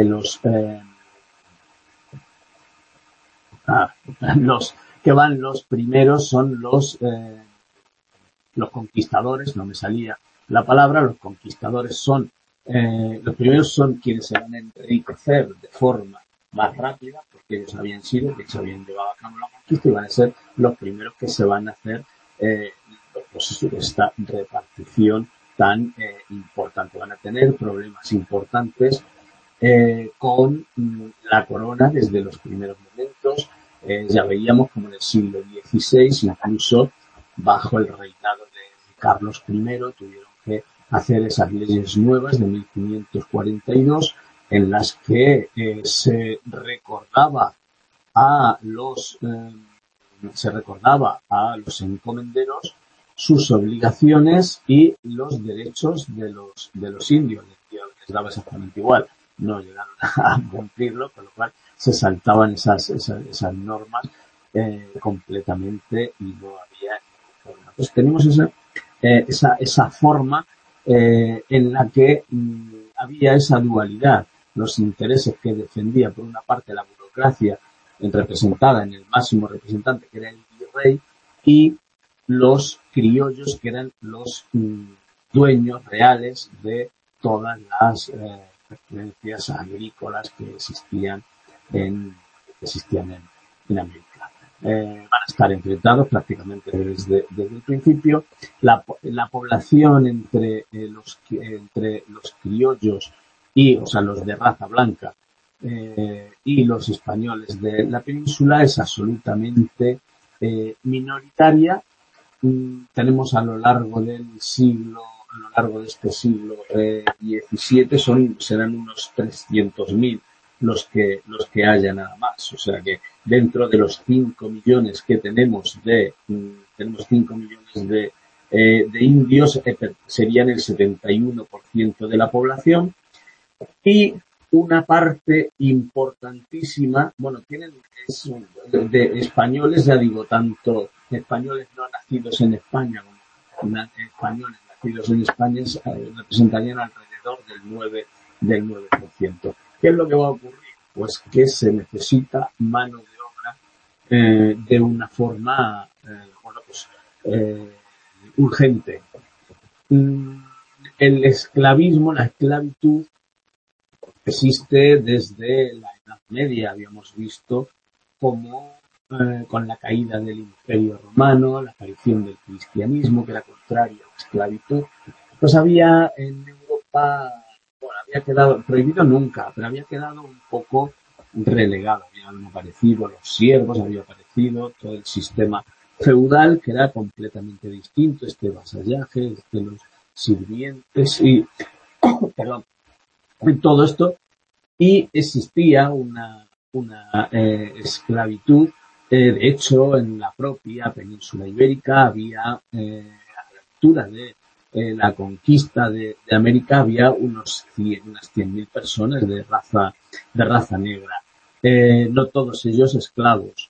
A: que van los primeros, son los conquistadores. No me salía la palabra. Los conquistadores son los primeros, son quienes se van a enriquecer de forma más rápida, porque ellos habían llevado a cabo la conquista, y van a ser los primeros que se van a hacer esta repartición tan importante. Van a tener problemas importantes con la corona desde los primeros momentos. Ya veíamos como en el siglo XVI, incluso bajo el reinado de Carlos I, tuvieron que hacer esas leyes nuevas de 1542 en las que se recordaba a los encomenderos sus obligaciones y los derechos de los indios. Les daba exactamente igual, no llegaron a cumplirlo, con lo cual se saltaban esas normas completamente y no había forma. Pues tenemos esa forma en la que había esa dualidad, los intereses que defendía por una parte la burocracia representada en el máximo representante, que era el virrey, y los criollos, que eran los dueños reales de todas las pertenencias agrícolas que existían en América. Van a estar enfrentados prácticamente desde el principio. La población entre los criollos y, o sea, los de raza blanca y los españoles de la península es absolutamente minoritaria. Tenemos a lo largo de este siglo XVII serán unos 300.000 los que haya nada más. O sea que dentro de los 5 millones que tenemos 5 millones de indios, serían el 71% de la población. Y una parte importantísima, bueno, de españoles, ya digo, tanto españoles no nacidos en España como españoles nacidos en España, representarían alrededor del 9%. ¿Qué es lo que va a ocurrir? Pues que se necesita mano de obra de una forma urgente. El esclavismo, la esclavitud, existe desde la Edad Media. Habíamos visto cómo con la caída del Imperio Romano, la aparición del cristianismo, que era contrario a la esclavitud, pues había en Europa, bueno, había quedado prohibido nunca, pero había quedado un poco relegado. Habían aparecido los siervos, había aparecido todo el sistema feudal, que era completamente distinto, vasallaje, los sirvientes y todo esto, y existía una esclavitud. De hecho, en la propia península ibérica había, a la altura de la conquista de América, había unas 100.000 personas de raza negra. No todos ellos esclavos.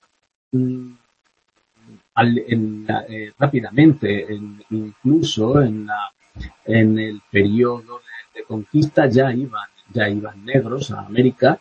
A: Rápidamente, incluso en el periodo de conquista ya iban negros a América.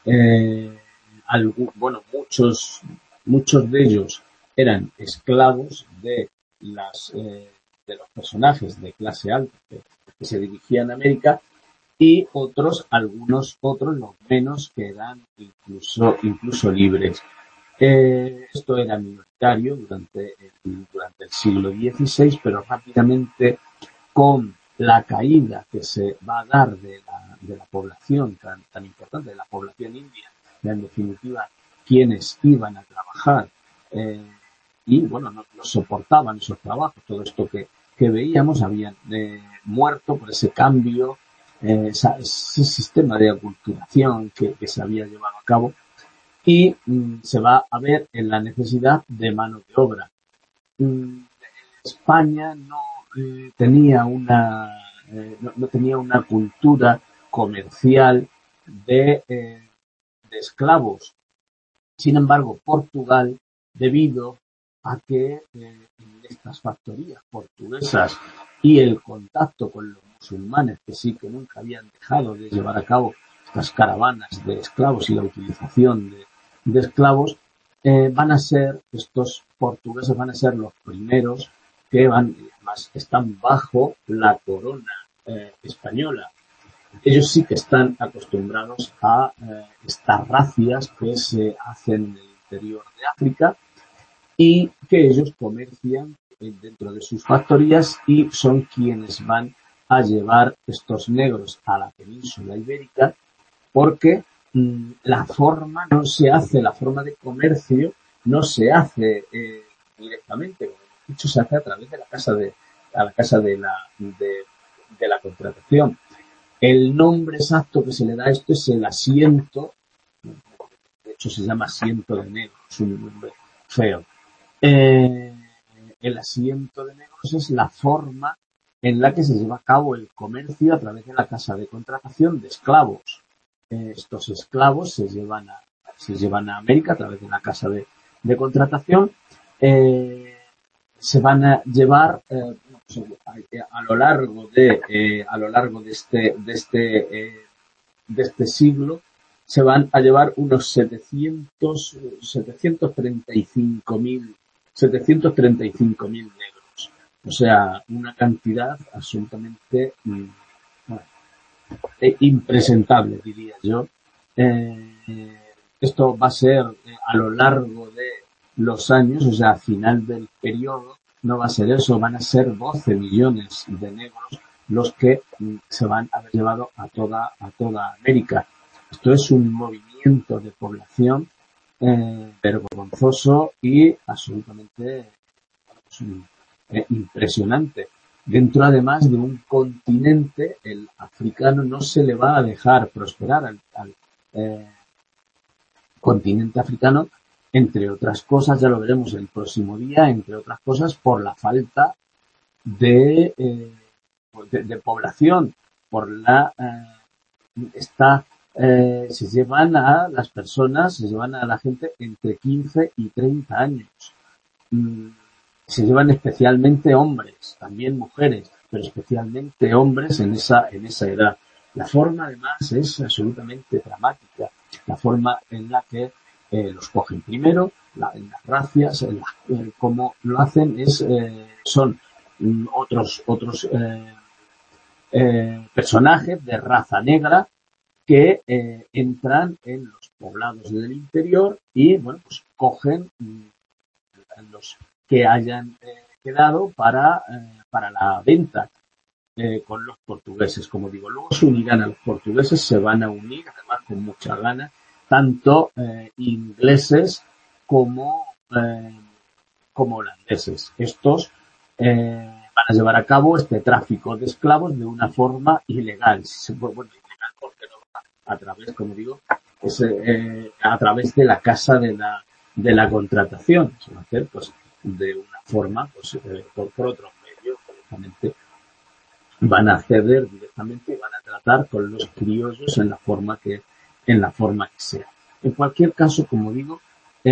A: Muchos de ellos eran esclavos de los personajes de clase alta que se dirigían a América, y algunos otros, los menos, que eran incluso libres. Esto era minoritario durante el siglo XVI, pero rápidamente, con la caída que se va a dar de la población tan importante, de la población india, en definitiva, quienes iban a trabajar y, bueno, no soportaban esos trabajos, todo esto que veíamos, habían muerto por ese cambio, ese sistema de aculturación que se había llevado a cabo, y se va a ver en la necesidad de mano de obra. España no tenía una cultura comercial de esclavos. Sin embargo, Portugal, debido a que en estas factorías portuguesas y el contacto con los musulmanes, que sí que nunca habían dejado de llevar a cabo estas caravanas de esclavos y la utilización de esclavos, estos portugueses van a ser los primeros que además están bajo la corona española. Ellos sí que están acostumbrados a estas racias que se hacen en el interior de África, y que ellos comercian dentro de sus factorías, y son quienes van a llevar estos negros a la península ibérica, porque la forma de comercio no se hace directamente, como he dicho, se hace a través de la casa de la contratación. El nombre exacto que se le da a esto es el asiento, de hecho se llama asiento de negros, es un nombre feo. Eh, el asiento de negros es la forma en la que se lleva a cabo el comercio a través de la casa de contratación de esclavos. Estos esclavos se llevan a América a través de la casa de contratación. Se van a llevar a lo largo de este siglo, se van a llevar unos 735.000 negros. O sea, una cantidad absolutamente impresentable, diría yo. Esto va a ser a lo largo de los años, o sea, a final del periodo, no va a ser eso, van a ser 12 millones de negros los que se van a haber llevado a toda América. Esto es un movimiento de población vergonzoso y absolutamente impresionante. Dentro, además, de un continente, el africano no se le va a dejar prosperar al continente africano, entre otras cosas, ya lo veremos el próximo día, entre otras cosas, por la falta de población, por la se llevan a las personas, se llevan a la gente entre 15 y 30 años. Se llevan especialmente hombres, también mujeres, pero especialmente hombres en esa edad. La forma, además, es absolutamente dramática. La forma en la que los cogen primero, en las racias, cómo lo hacen son otros personajes de raza negra que entran en los poblados del interior y, bueno, pues cogen los que hayan quedado para la venta con los portugueses. Como digo, luego se unirán a los portugueses, se van a unir, además con mucha gana, tanto ingleses como holandeses. Estos van a llevar a cabo este tráfico de esclavos de una forma ilegal. Bueno, ilegal porque no va a través, como digo, a través de la casa de la contratación. Se va a hacer, pues, de una forma, pues, por otros medios, directamente. Van a acceder directamente y van a tratar con los criollos en la forma que sea. En cualquier caso, como digo,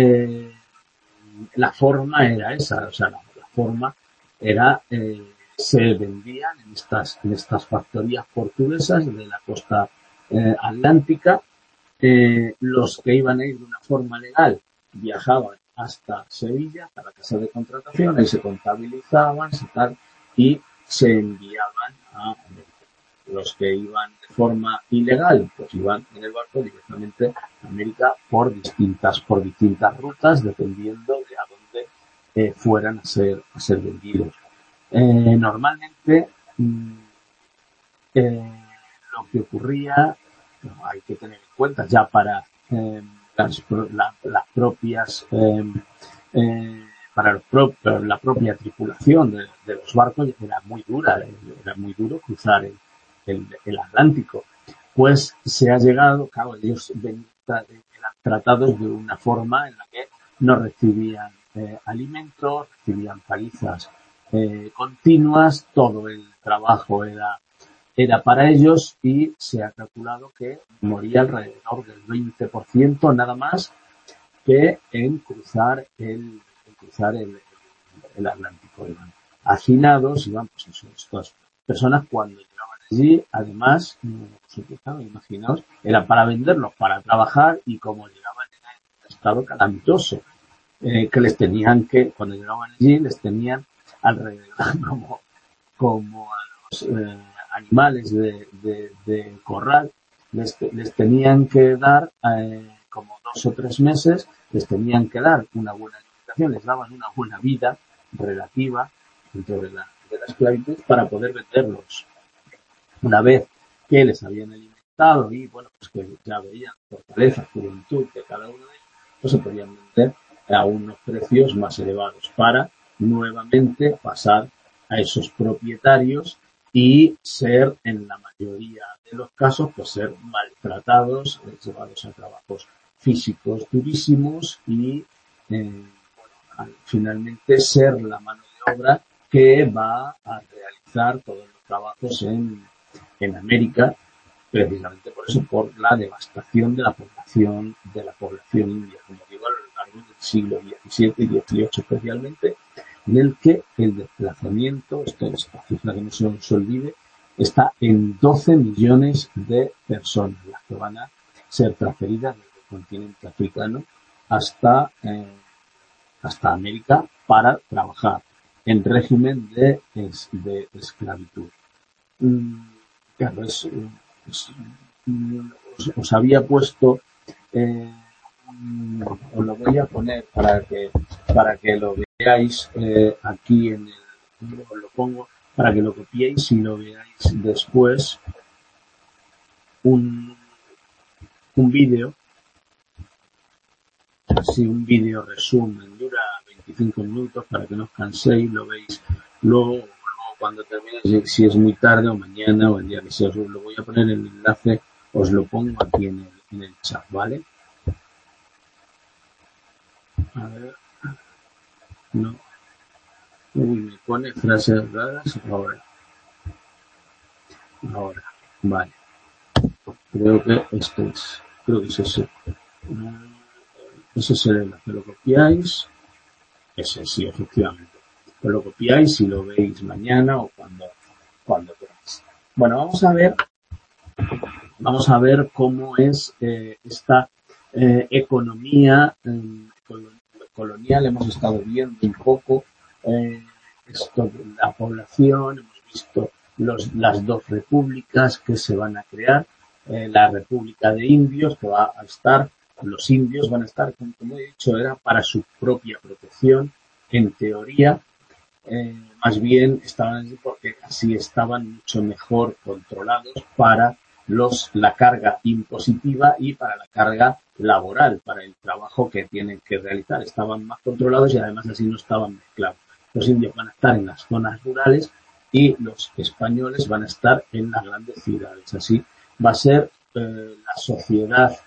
A: la forma era esa, o sea, la forma era se vendían en estas factorías portuguesas de la costa atlántica. Los que iban a ir de una forma legal viajaban hasta Sevilla, hasta la casa de contratación, ahí se contabilizaban y se enviaban a los que iban de forma ilegal, pues iban en el barco directamente a América por distintas rutas, dependiendo de a dónde fueran a ser vendidos. Normalmente lo que ocurría, hay que tener en cuenta ya para las propias para la propia tripulación de los barcos, era muy duro cruzar el Atlántico. Pues se ha llegado, claro, ellos eran tratados de una forma en la que no recibían alimentos, recibían palizas continuas, todo el trabajo era para ellos y se ha calculado que moría alrededor del 20% nada más que en cruzar el Atlántico. Iban hacinados, iban, pues eso, estas personas cuando llegaban allí, además, imaginaos, era para venderlos, para trabajar, y como llegaban en un estado calamitoso, que les tenían cuando llegaban allí, les tenían alrededor como a los animales de corral, les tenían que dar como 2 o 3 meses, les tenían que dar una buena alimentación, les daban una buena vida relativa dentro de la esclavitud para poder venderlos. Una vez que les habían alimentado y, bueno, pues que ya veían fortaleza, juventud de cada uno de ellos, pues se podían vender a unos precios más elevados para nuevamente pasar a esos propietarios y ser, en la mayoría de los casos, pues ser maltratados, llevados a trabajos físicos durísimos y finalmente ser la mano de obra que va a realizar todos los trabajos en América, precisamente por eso, por la devastación de la población india, como digo, a lo largo del siglo XVII y XVIII especialmente, en el que el desplazamiento, esto es una cifra que no se nos olvide, está en 12 millones de personas, las que van a ser transferidas desde el continente africano hasta América para trabajar en régimen de esclavitud. Claro, os había puesto, os lo voy a poner para que lo veáis aquí os lo pongo para que lo copiéis y lo veáis después, un vídeo, así un vídeo resumen, dura 25 minutos para que no os canséis, lo veis luego cuando termine, si es muy tarde o mañana o el día que sea, os lo voy a poner en el enlace, os lo pongo aquí en el chat, ¿vale? A ver, no. Uy, me pone frases raras ahora, vale. Creo que es ese. Ese es el enlace, lo copiáis. Ese sí, efectivamente. Pues lo copiáis y lo veis mañana o cuando queráis. Bueno, vamos a ver cómo es esta economía colonial. Hemos estado viendo un poco esto de la población, hemos visto las dos repúblicas que se van a crear, la República de Indios, que va a estar, los indios van a estar, como he dicho, era para su propia protección, en teoría, más bien estaban allí porque así estaban mucho mejor controlados para la carga impositiva y para la carga laboral, para el trabajo que tienen que realizar. Estaban más controlados y además así no estaban mezclados. Los indios van a estar en las zonas rurales y los españoles van a estar en las grandes ciudades. Así va a ser la sociedad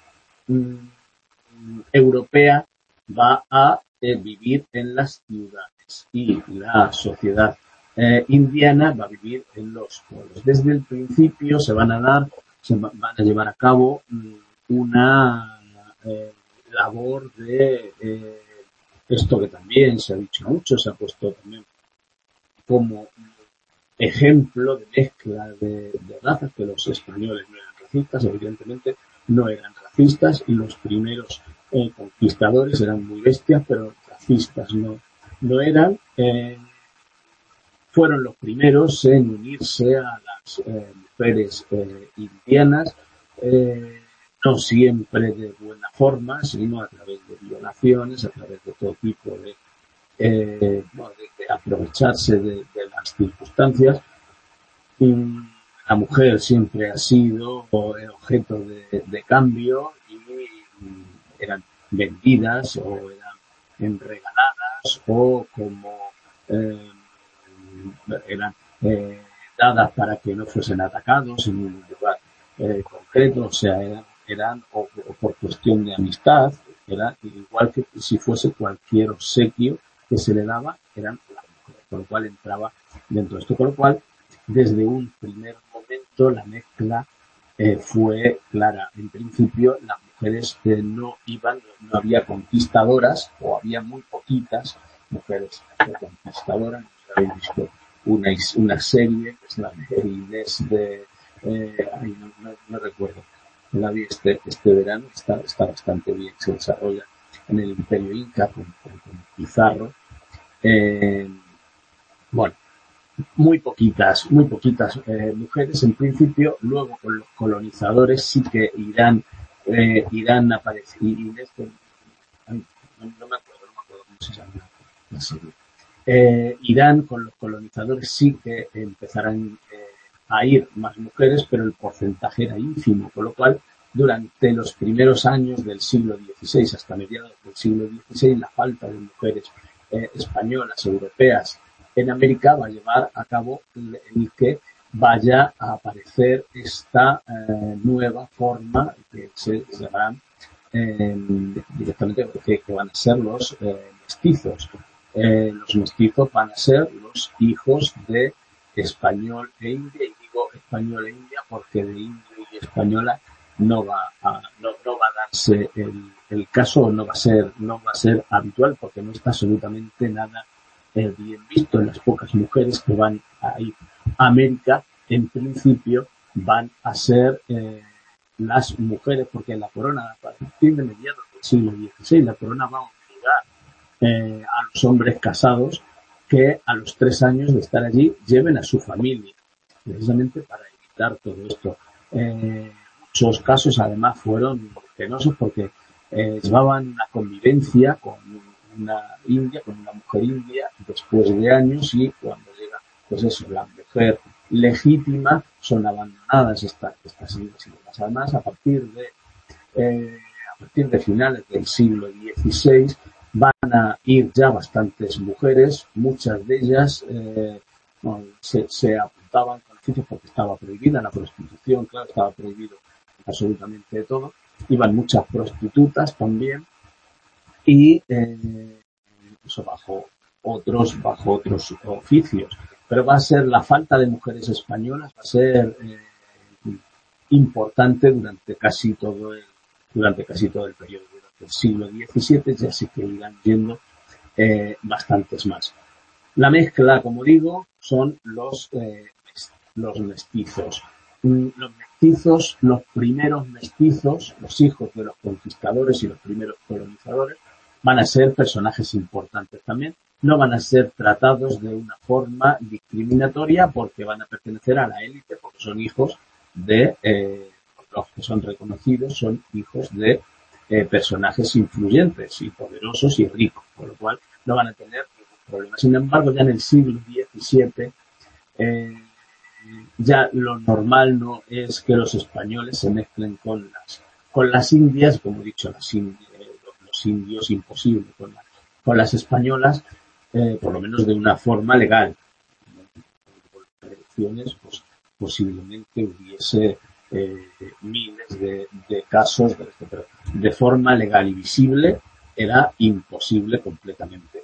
A: europea va a vivir en las ciudades y la sociedad indiana va a vivir en los pueblos. Desde el principio se van a llevar a cabo una labor de esto que también se ha dicho mucho, se ha puesto también como ejemplo de mezcla de razas, que los españoles no eran racistas, evidentemente no eran racistas, y los primeros conquistadores eran muy bestias, pero racistas no eran. Fueron los primeros en unirse a las mujeres indianas, no siempre de buena forma, sino a través de violaciones, a través de todo tipo de aprovecharse de las circunstancias. La mujer siempre ha sido objeto de cambio y eran vendidas o eran regaladas o como eran dadas para que no fuesen atacados en un lugar concreto, o sea, eran o por cuestión de amistad, era igual que si fuese cualquier obsequio que se le daba, eran las mujeres, con lo cual entraba dentro de esto, con lo cual desde un primer momento la mezcla fue clara. En principio las mujeres no había conquistadoras, o había muy poquitas mujeres conquistadoras. Habéis visto una serie que es la de Inés de no recuerdo, la vi este verano, está bastante bien, se desarrolla en el Imperio Inca con Pizarro. Bueno, muy poquitas mujeres en principio. Luego con los colonizadores sí que irán apareciendo, y no me acuerdo cómo se llama la serie. Irán con los colonizadores sí que empezarán a ir más mujeres, pero el porcentaje era ínfimo, con lo cual durante los primeros años del siglo XVI hasta mediados del siglo XVI la falta de mujeres españolas, europeas en América va a llevar a cabo el que vaya a aparecer esta nueva forma que se llamarán directamente que van a ser los mestizos. Los mestizos van a ser los hijos de español e india, y digo español e india porque de indio y española no va a darse el caso, o no va a ser habitual, porque no está absolutamente nada bien visto. En las pocas mujeres que van a ir a América, en principio van a ser las mujeres, porque la corona, a partir de mediados del siglo XVI, la corona va a obligar a los hombres casados que a los 3 años de estar allí lleven a su familia, precisamente para evitar todo esto. Muchos casos además fueron penosos porque llevaban una convivencia con una mujer india después de años, y cuando llega, pues eso, la mujer legítima, son abandonadas estas hijas y demás. Además, a partir de finales del siglo XVI van a ir ya bastantes mujeres, muchas de ellas se apuntaban con oficios porque estaba prohibida la prostitución, claro, estaba prohibido absolutamente todo. Iban muchas prostitutas también, y eso bajo otros oficios. Pero va a ser la falta de mujeres españolas, va a ser importante durante casi todo el periodo del siglo XVII, ya sí que irán yendo bastantes más. La mezcla, como digo, son los mestizos. Los mestizos, los primeros mestizos, los hijos de los conquistadores y los primeros colonizadores, van a ser personajes importantes también. No van a ser tratados de una forma discriminatoria porque van a pertenecer a la élite, porque son hijos de, los que son reconocidos son hijos de personajes influyentes y poderosos y ricos, con lo cual no van a tener ningún problema. Sin embargo, ya en el siglo XVII, ya lo normal no es que los españoles se mezclen con las indias, como he dicho, los indios imposible, con las españolas, por lo menos de una forma legal. Con las elecciones, pues posiblemente hubiese miles de casos de esto, pero de forma legal y visible era imposible completamente.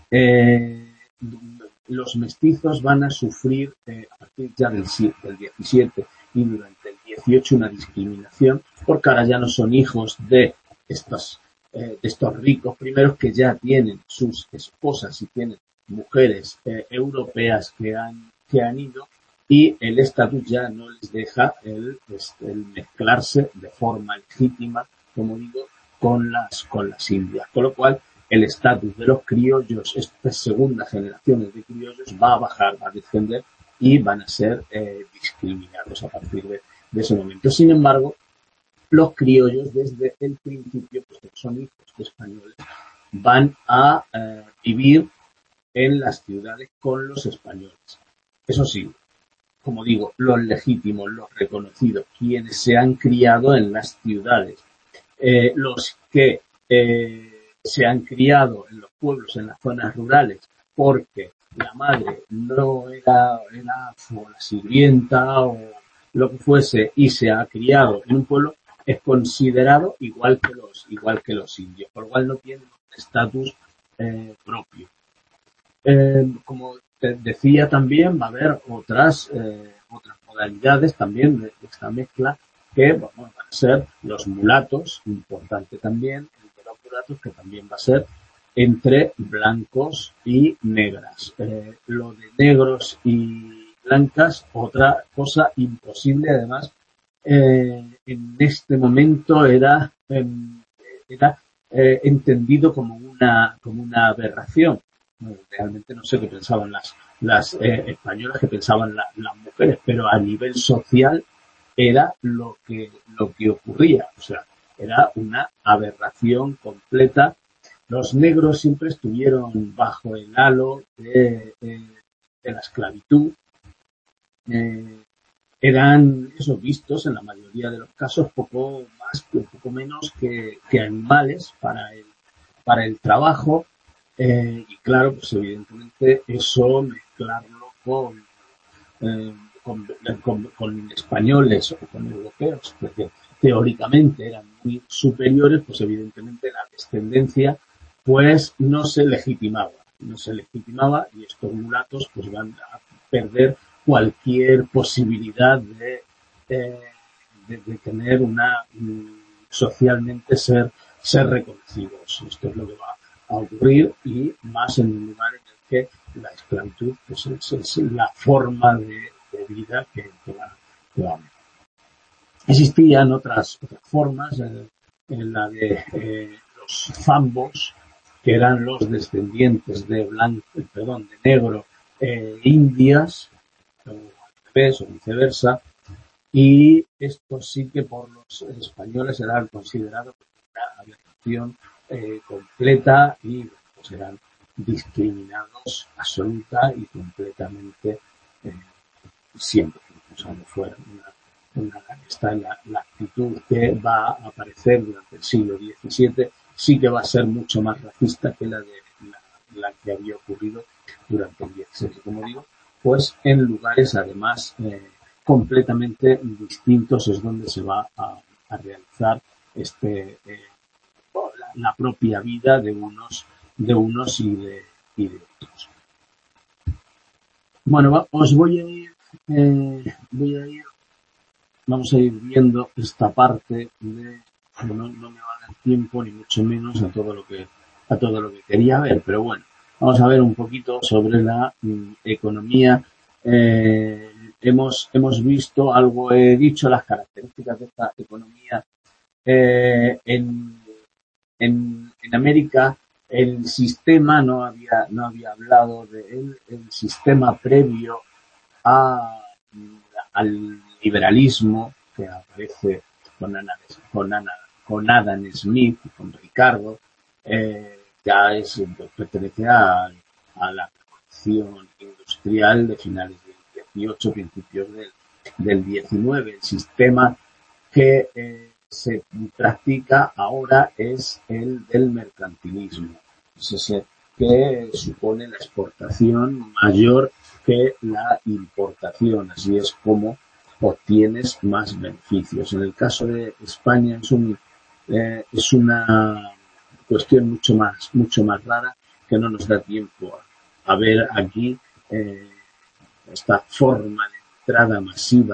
A: Los mestizos van a sufrir a partir ya del 17 y durante el 18 una discriminación, porque ahora ya no son hijos de estos ricos primeros que ya tienen sus esposas y tienen mujeres europeas que han ido, y el estatus ya no les deja el mezclarse de forma legítima, como digo, con las indias, con lo cual el estatus de los criollos, estas segundas generaciones de criollos, va a bajar, va a descender, y van a ser discriminados a partir de ese momento. Sin embargo, los criollos desde el principio, pues que son hijos de españoles, van a vivir en las ciudades con los españoles. Eso sí, como digo, los legítimos, los reconocidos, quienes se han criado en las ciudades, los que se han criado en los pueblos, en las zonas rurales, porque la madre no era la sirvienta o lo que fuese, y se ha criado en un pueblo, es considerado igual que los indios, por lo cual no tienen un estatus propio. Como te decía, también va a haber otras modalidades también de esta mezcla, que van a ser los mulatos, importante también el de los mulatos, que también va a ser entre blancos y negras. Lo de negros y blancas, otra cosa imposible, además, en este momento era entendido como una aberración. Realmente no sé qué pensaban las españolas, qué pensaban las mujeres, pero a nivel social era lo que ocurría. O sea, era una aberración completa. Los negros siempre estuvieron bajo el halo de la esclavitud. Eran esos vistos en la mayoría de los casos poco menos que animales para el trabajo. Y claro, pues evidentemente eso mezclarlo con con españoles o con europeos, porque teóricamente eran muy superiores, pues evidentemente la descendencia pues no se legitimaba y estos mulatos pues van a perder cualquier posibilidad eh, de tener una socialmente ser reconocidos. Esto es lo que va a ocurrir y más en un lugar en el que la esclavitud pues es la forma de vida que va a haber. Existían otras formas, en la de los zambos, que eran los descendientes de negro indias, o al revés, o viceversa, y esto sí que por los españoles eran considerados una aberración completa y pues eran discriminados absoluta y completamente eh, siempre. O sea, no fue esta la actitud que va a aparecer durante el siglo XVII, sí que va a ser mucho más racista que la que había ocurrido durante el XVI, como digo, pues en lugares además completamente distintos es donde se va a realizar la propia vida de unos y de otros. Bueno, os voy a ir, vamos a ir viendo esta parte de, no me va a dar tiempo ni mucho menos a todo lo que quería ver, pero bueno, vamos a ver un poquito sobre la economía. Hemos visto algo, he dicho las características de esta economía en América. El sistema no había hablado de él, el sistema previo al liberalismo que aparece con Adam Smith, con Ricardo, ya pertenece a la revolución industrial de finales del 18, principios del 19. El sistema que se practica ahora es el del mercantilismo. Es ese que supone la exportación mayor que la importación. Así es como obtienes más beneficios. En el caso de España es una cuestión mucho más rara que no nos da tiempo a ver aquí esta forma de entrada masiva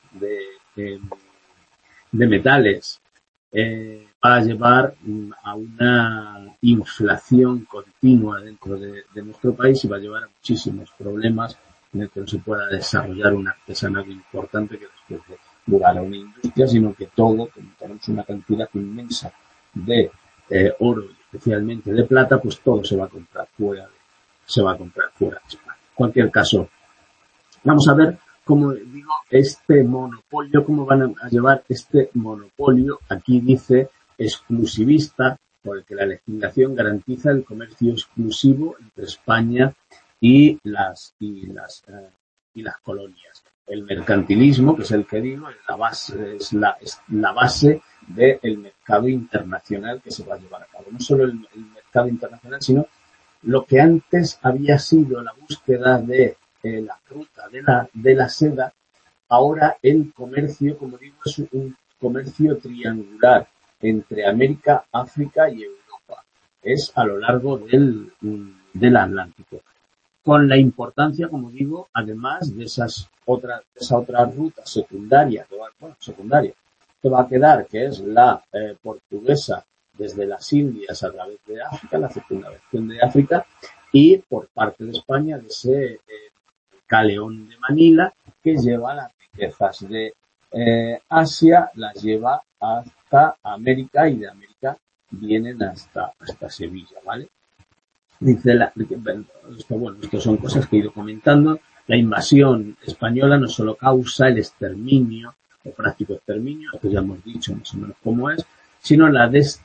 A: de metales va a llevar a una inflación continua dentro de nuestro país y va a llevar a muchísimos problemas en el que no se pueda desarrollar un artesanado importante que después de durar a una industria, sino que todo, como tenemos una cantidad inmensa de oro y especialmente de plata, pues todo se va a comprar fuera de España. En cualquier caso, vamos a ver, como digo, este monopolio, cómo van a llevar este monopolio. Aquí dice exclusivista, por el que la legislación garantiza el comercio exclusivo entre España y las colonias. El mercantilismo, que es el que digo, es la base del mercado internacional que se va a llevar a cabo. No solo el mercado internacional, sino lo que antes había sido la búsqueda de la ruta de la seda, ahora el comercio, como digo, es un comercio triangular entre América, África y Europa. Es a lo largo del Atlántico. Con la importancia, como digo, además de esa otra ruta secundaria, que va a quedar, que es la portuguesa desde las Indias a través de África, la circunvalación de África, y por parte de España de ese galeón de Manila que lleva las riquezas de Asia, las lleva hasta América y de América vienen hasta Sevilla, ¿vale? Dice estas son cosas que he ido comentando. La invasión española no solo causa el exterminio, o práctico exterminio, que ya hemos dicho más o menos cómo es, sino la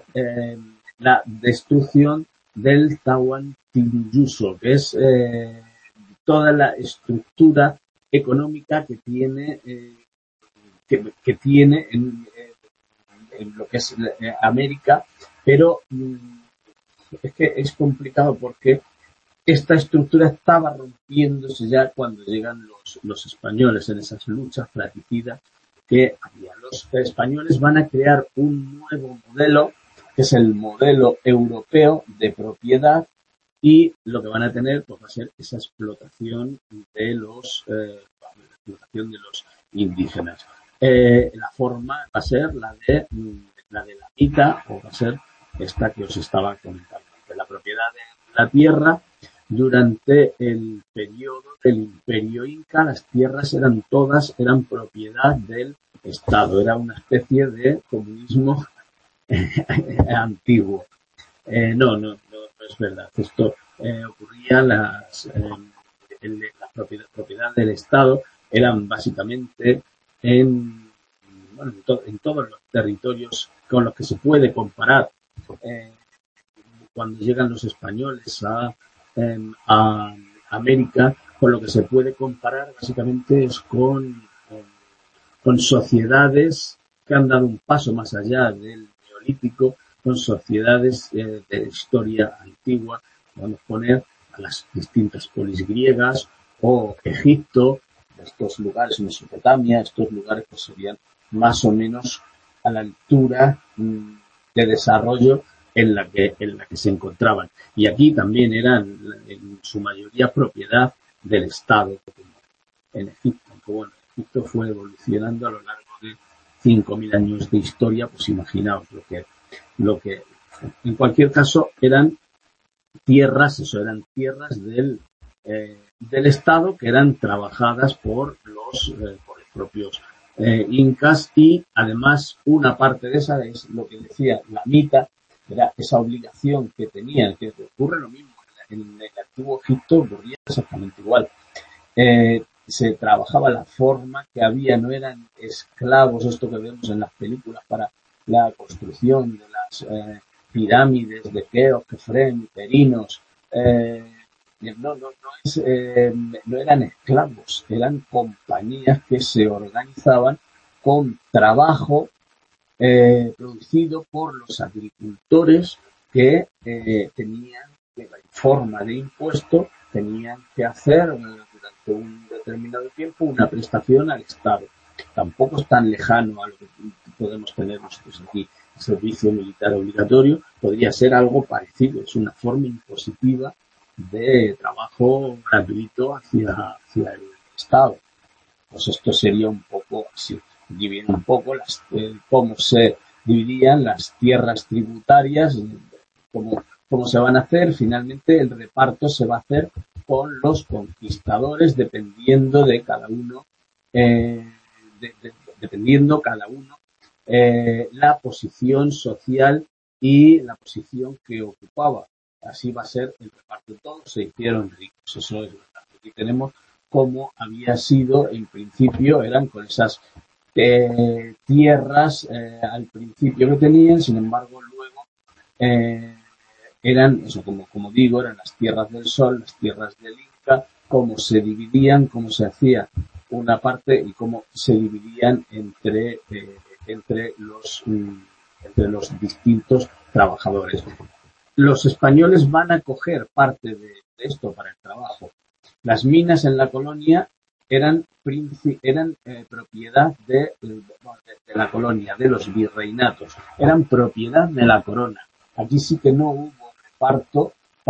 A: destrucción del Tahuantinsuyo, que es toda la estructura económica que tiene en lo que es América, pero es que es complicado porque esta estructura estaba rompiéndose ya cuando llegan los españoles en esas luchas fratricidas que había. Los españoles van a crear un nuevo modelo, que es el modelo europeo de propiedad, y lo que van a tener pues va a ser esa explotación de los indígenas. La forma va a ser la de la mitad, o va a ser esta que os estaba comentando, de la propiedad de la tierra. Durante el periodo del Imperio Inca, las tierras eran propiedad del Estado. Era una especie de comunismo antiguo. No es verdad. Esto ocurría, la propiedad del Estado eran básicamente en todos los territorios con los que se puede comparar. Cuando llegan los españoles a América, con lo que se puede comparar básicamente es con sociedades que han dado un paso más allá del Neolítico, con sociedades de historia antigua. Vamos a poner a las distintas polis griegas o Egipto, estos lugares, Mesopotamia, estos lugares pues serían más o menos a la altura de desarrollo en la que se encontraban. Y aquí también eran en su mayoría propiedad del Estado, como en Egipto. Aunque bueno, Egipto fue evolucionando a lo largo de 5.000 años de historia, pues imaginaos lo que en cualquier caso eran tierras del Estado, que eran trabajadas por los propios incas, y además una parte de esa es lo que decía la mita, era esa obligación que tenían, que ocurre lo mismo en el antiguo Egipto, ocurría exactamente igual. Se trabajaba la forma que había, no eran esclavos, esto que vemos en las películas para la construcción de las pirámides de Keops, Kefren, Perinos. No eran esclavos, eran compañías que se organizaban con trabajo producido por los agricultores que tenían, en forma de impuesto, tenían que hacer durante un determinado tiempo una prestación al Estado. Tampoco es tan lejano a lo que podemos tener nosotros aquí. El servicio militar obligatorio podría ser algo parecido, es una forma impositiva de trabajo gratuito hacia el Estado. Pues esto sería un poco así. Dividen un poco cómo se dividían las tierras tributarias, cómo se van a hacer. Finalmente el reparto se va a hacer con los conquistadores, dependiendo de cada uno, la posición social y la posición que ocupaba. Así va a ser el reparto. Todos se hicieron ricos, eso es verdad. Aquí tenemos cómo había sido, en principio, eran con esas tierras al principio que tenían, sin embargo, luego eran, eso como digo, eran las tierras del sol, las tierras del Inca, cómo se dividían, cómo se hacía una parte y cómo se dividían entre los distintos trabajadores. Los españoles van a coger parte de esto para el trabajo. Las minas en la colonia eran propiedad de la colonia, de los virreinatos, eran propiedad de la corona. Aquí sí que no hubo reparto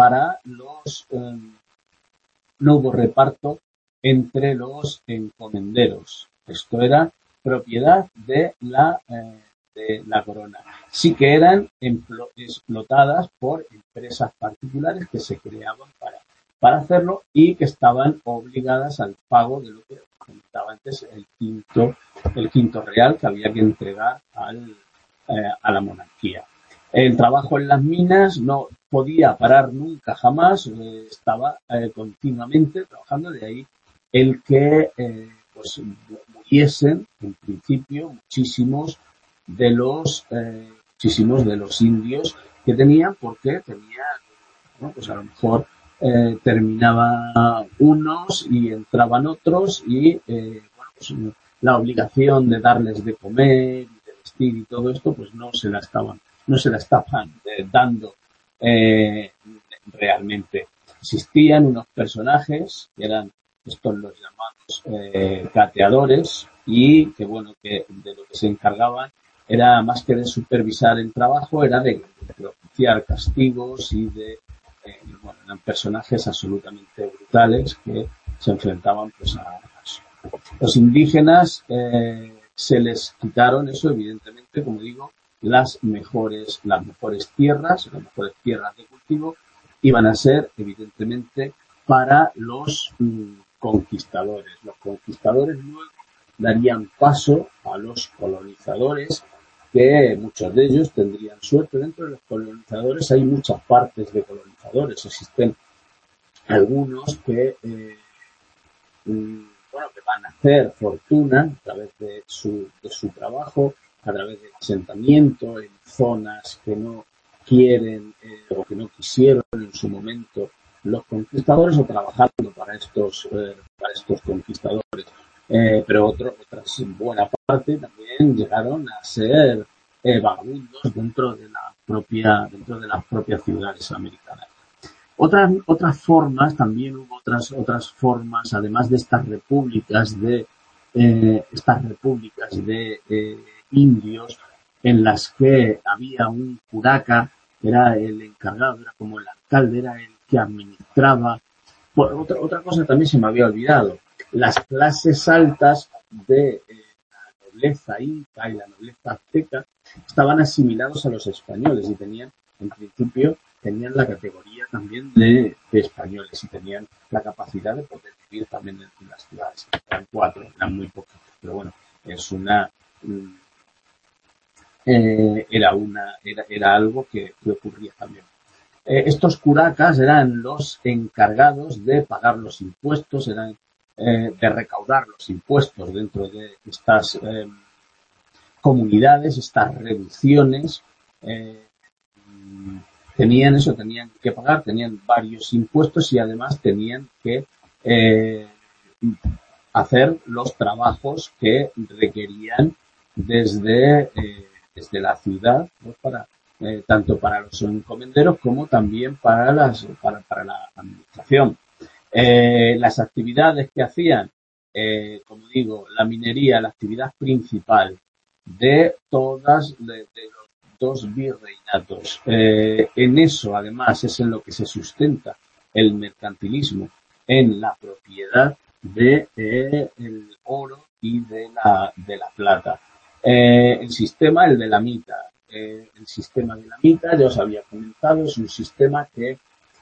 A: no hubo reparto entre los encomenderos. Esto era propiedad de la corona. Sí que eran explotadas por empresas particulares que se creaban para hacerlo y que estaban obligadas al pago de lo que comentaba antes, el quinto real que había que entregar a la monarquía. El trabajo en las minas no podía parar nunca, jamás, estaba continuamente trabajando, de ahí el que muriesen en principio muchísimos de los indios que tenían, porque tenían, pues a lo mejor terminaban unos y entraban otros y pues la obligación de darles de comer y de vestir y todo esto pues no se la estaban dando realmente. existían unos personajes que eran estos los llamados cateadores y que bueno, que de lo que se encargaban era más que de supervisar el trabajo, era de propiciar castigos y de bueno, eran personajes absolutamente brutales que se enfrentaban pues a los indígenas. Se les quitaron eso, evidentemente, como digo, las mejores tierras, las mejores tierras de cultivo iban a ser, evidentemente, para los conquistadores. Los conquistadores luego darían paso a los colonizadores, que muchos de ellos tendrían suerte. Dentro de los colonizadores hay muchas partes de colonizadores. Existen algunos que bueno, que van a hacer fortuna a través de su trabajo, a través del asentamiento en zonas que no quieren o que no quisieron en su momento los conquistadores, o trabajando para estos conquistadores. Pero otras en buena parte también llegaron a ser vagabundos dentro de las propias ciudades americanas. Otras formas, también hubo otras formas, además de estas repúblicas de indios, en las que había un curaca, que era el encargado, era como el alcalde, era el que administraba. Otra cosa también se me había olvidado. Las clases altas de la nobleza inca y la nobleza azteca estaban asimilados a los españoles y tenían, en principio, la categoría también de españoles y tenían la capacidad de poder vivir también en las ciudades. Eran 4, eran muy pocos, pero bueno, era algo que ocurría también. Estos curacas eran los encargados de pagar los impuestos, eran de recaudar los impuestos dentro de estas comunidades, estas reducciones. Tenían que pagar, tenían varios impuestos y además tenían que hacer los trabajos que requerían desde la ciudad, pues tanto para los encomenderos como también para la administración. Las actividades que hacían, como digo, la minería, la actividad principal de los dos virreinatos. En eso, además, es en lo que se sustenta el mercantilismo, en la propiedad de el oro y de la plata. El sistema de la mita, ya os había comentado, es un sistema que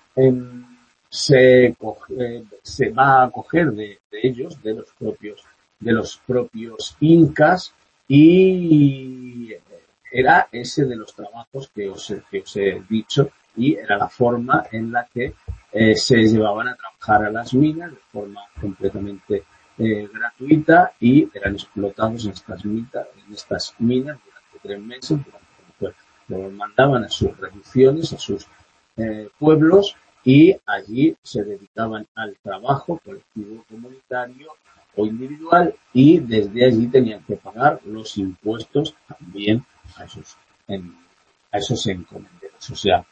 A: se va a coger de ellos, de los propios incas, y era ese de los trabajos que os he dicho, y era la forma en la que se llevaban a trabajar a las minas de forma completamente gratuita, y eran explotados en estas minas durante 3 meses, los mandaban a sus reducciones, a sus pueblos, y allí se dedicaban al trabajo colectivo, comunitario o individual, y desde allí tenían que pagar los impuestos también a esos encomenderos. O sea,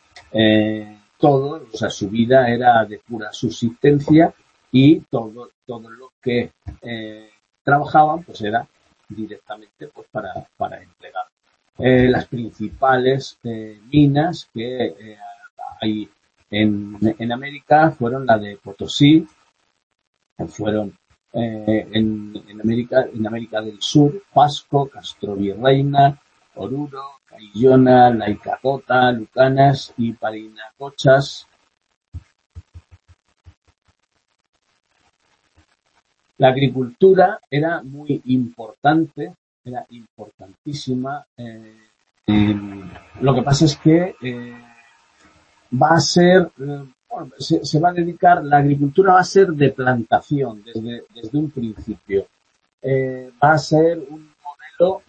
A: su vida era de pura subsistencia, y todo lo que trabajaban pues era directamente pues para entregar. Las principales minas que hay en América fueron la de Potosí, fueron en América del Sur, Pasco, Castrovirreyna, Oruro, Caillona, Laicacota, Lucanas y Parinacochas. La agricultura era muy importante, era importantísima. Lo que pasa es que va a ser, se va a dedicar, la agricultura va a ser de plantación desde un principio. Va a ser un modelo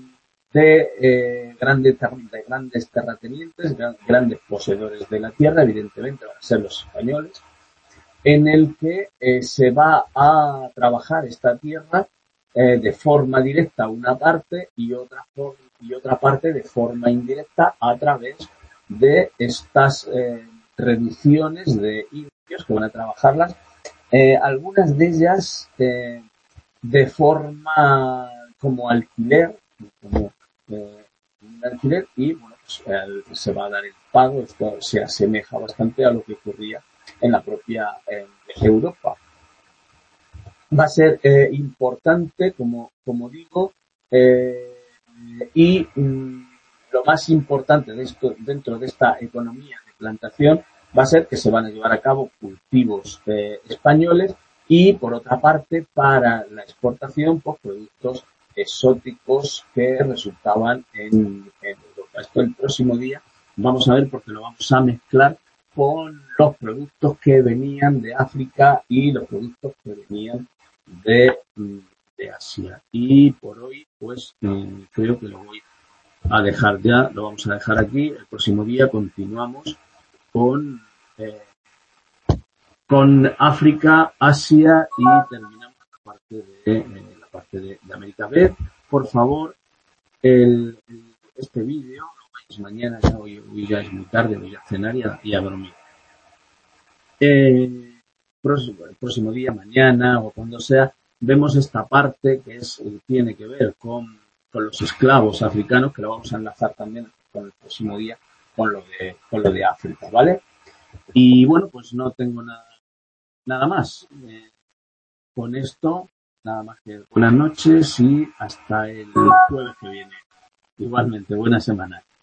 A: de grandes terratenientes, grandes poseedores de la tierra, evidentemente van a ser los españoles, en el que se va a trabajar esta tierra de forma directa una parte, y otra parte de forma indirecta a través de estas reducciones de municipios que van a trabajarlas, algunas de ellas de forma como alquiler, como un alquiler, y bueno, pues, se va a dar el pago. Esto se asemeja bastante a lo que ocurría en la propia Europa. Va a ser importante, como digo, y lo más importante de esto, dentro de esta economía de plantación, va a ser que se van a llevar a cabo cultivos españoles y, por otra parte, para la exportación, pues productos exóticos que resultaban en Europa. Esto el próximo día vamos a ver, porque lo vamos a mezclar con los productos que venían de África y los productos que venían de Asia. Y por hoy, pues creo que lo voy a dejar ya, lo vamos a dejar aquí. El próximo día continuamos con, eh, con África, Asia y terminamos la parte de América. Ved, por favor, este vídeo, lo veis mañana, ya hoy ya es muy tarde, voy a cenar y a dormir. El próximo día, mañana o cuando sea, vemos esta parte que tiene que ver con los esclavos africanos, que lo vamos a enlazar también con el próximo día con lo de África, ¿vale? Y bueno, pues no tengo nada más. Con esto, nada más que buenas noches y hasta el jueves que viene. Igualmente, buena semana.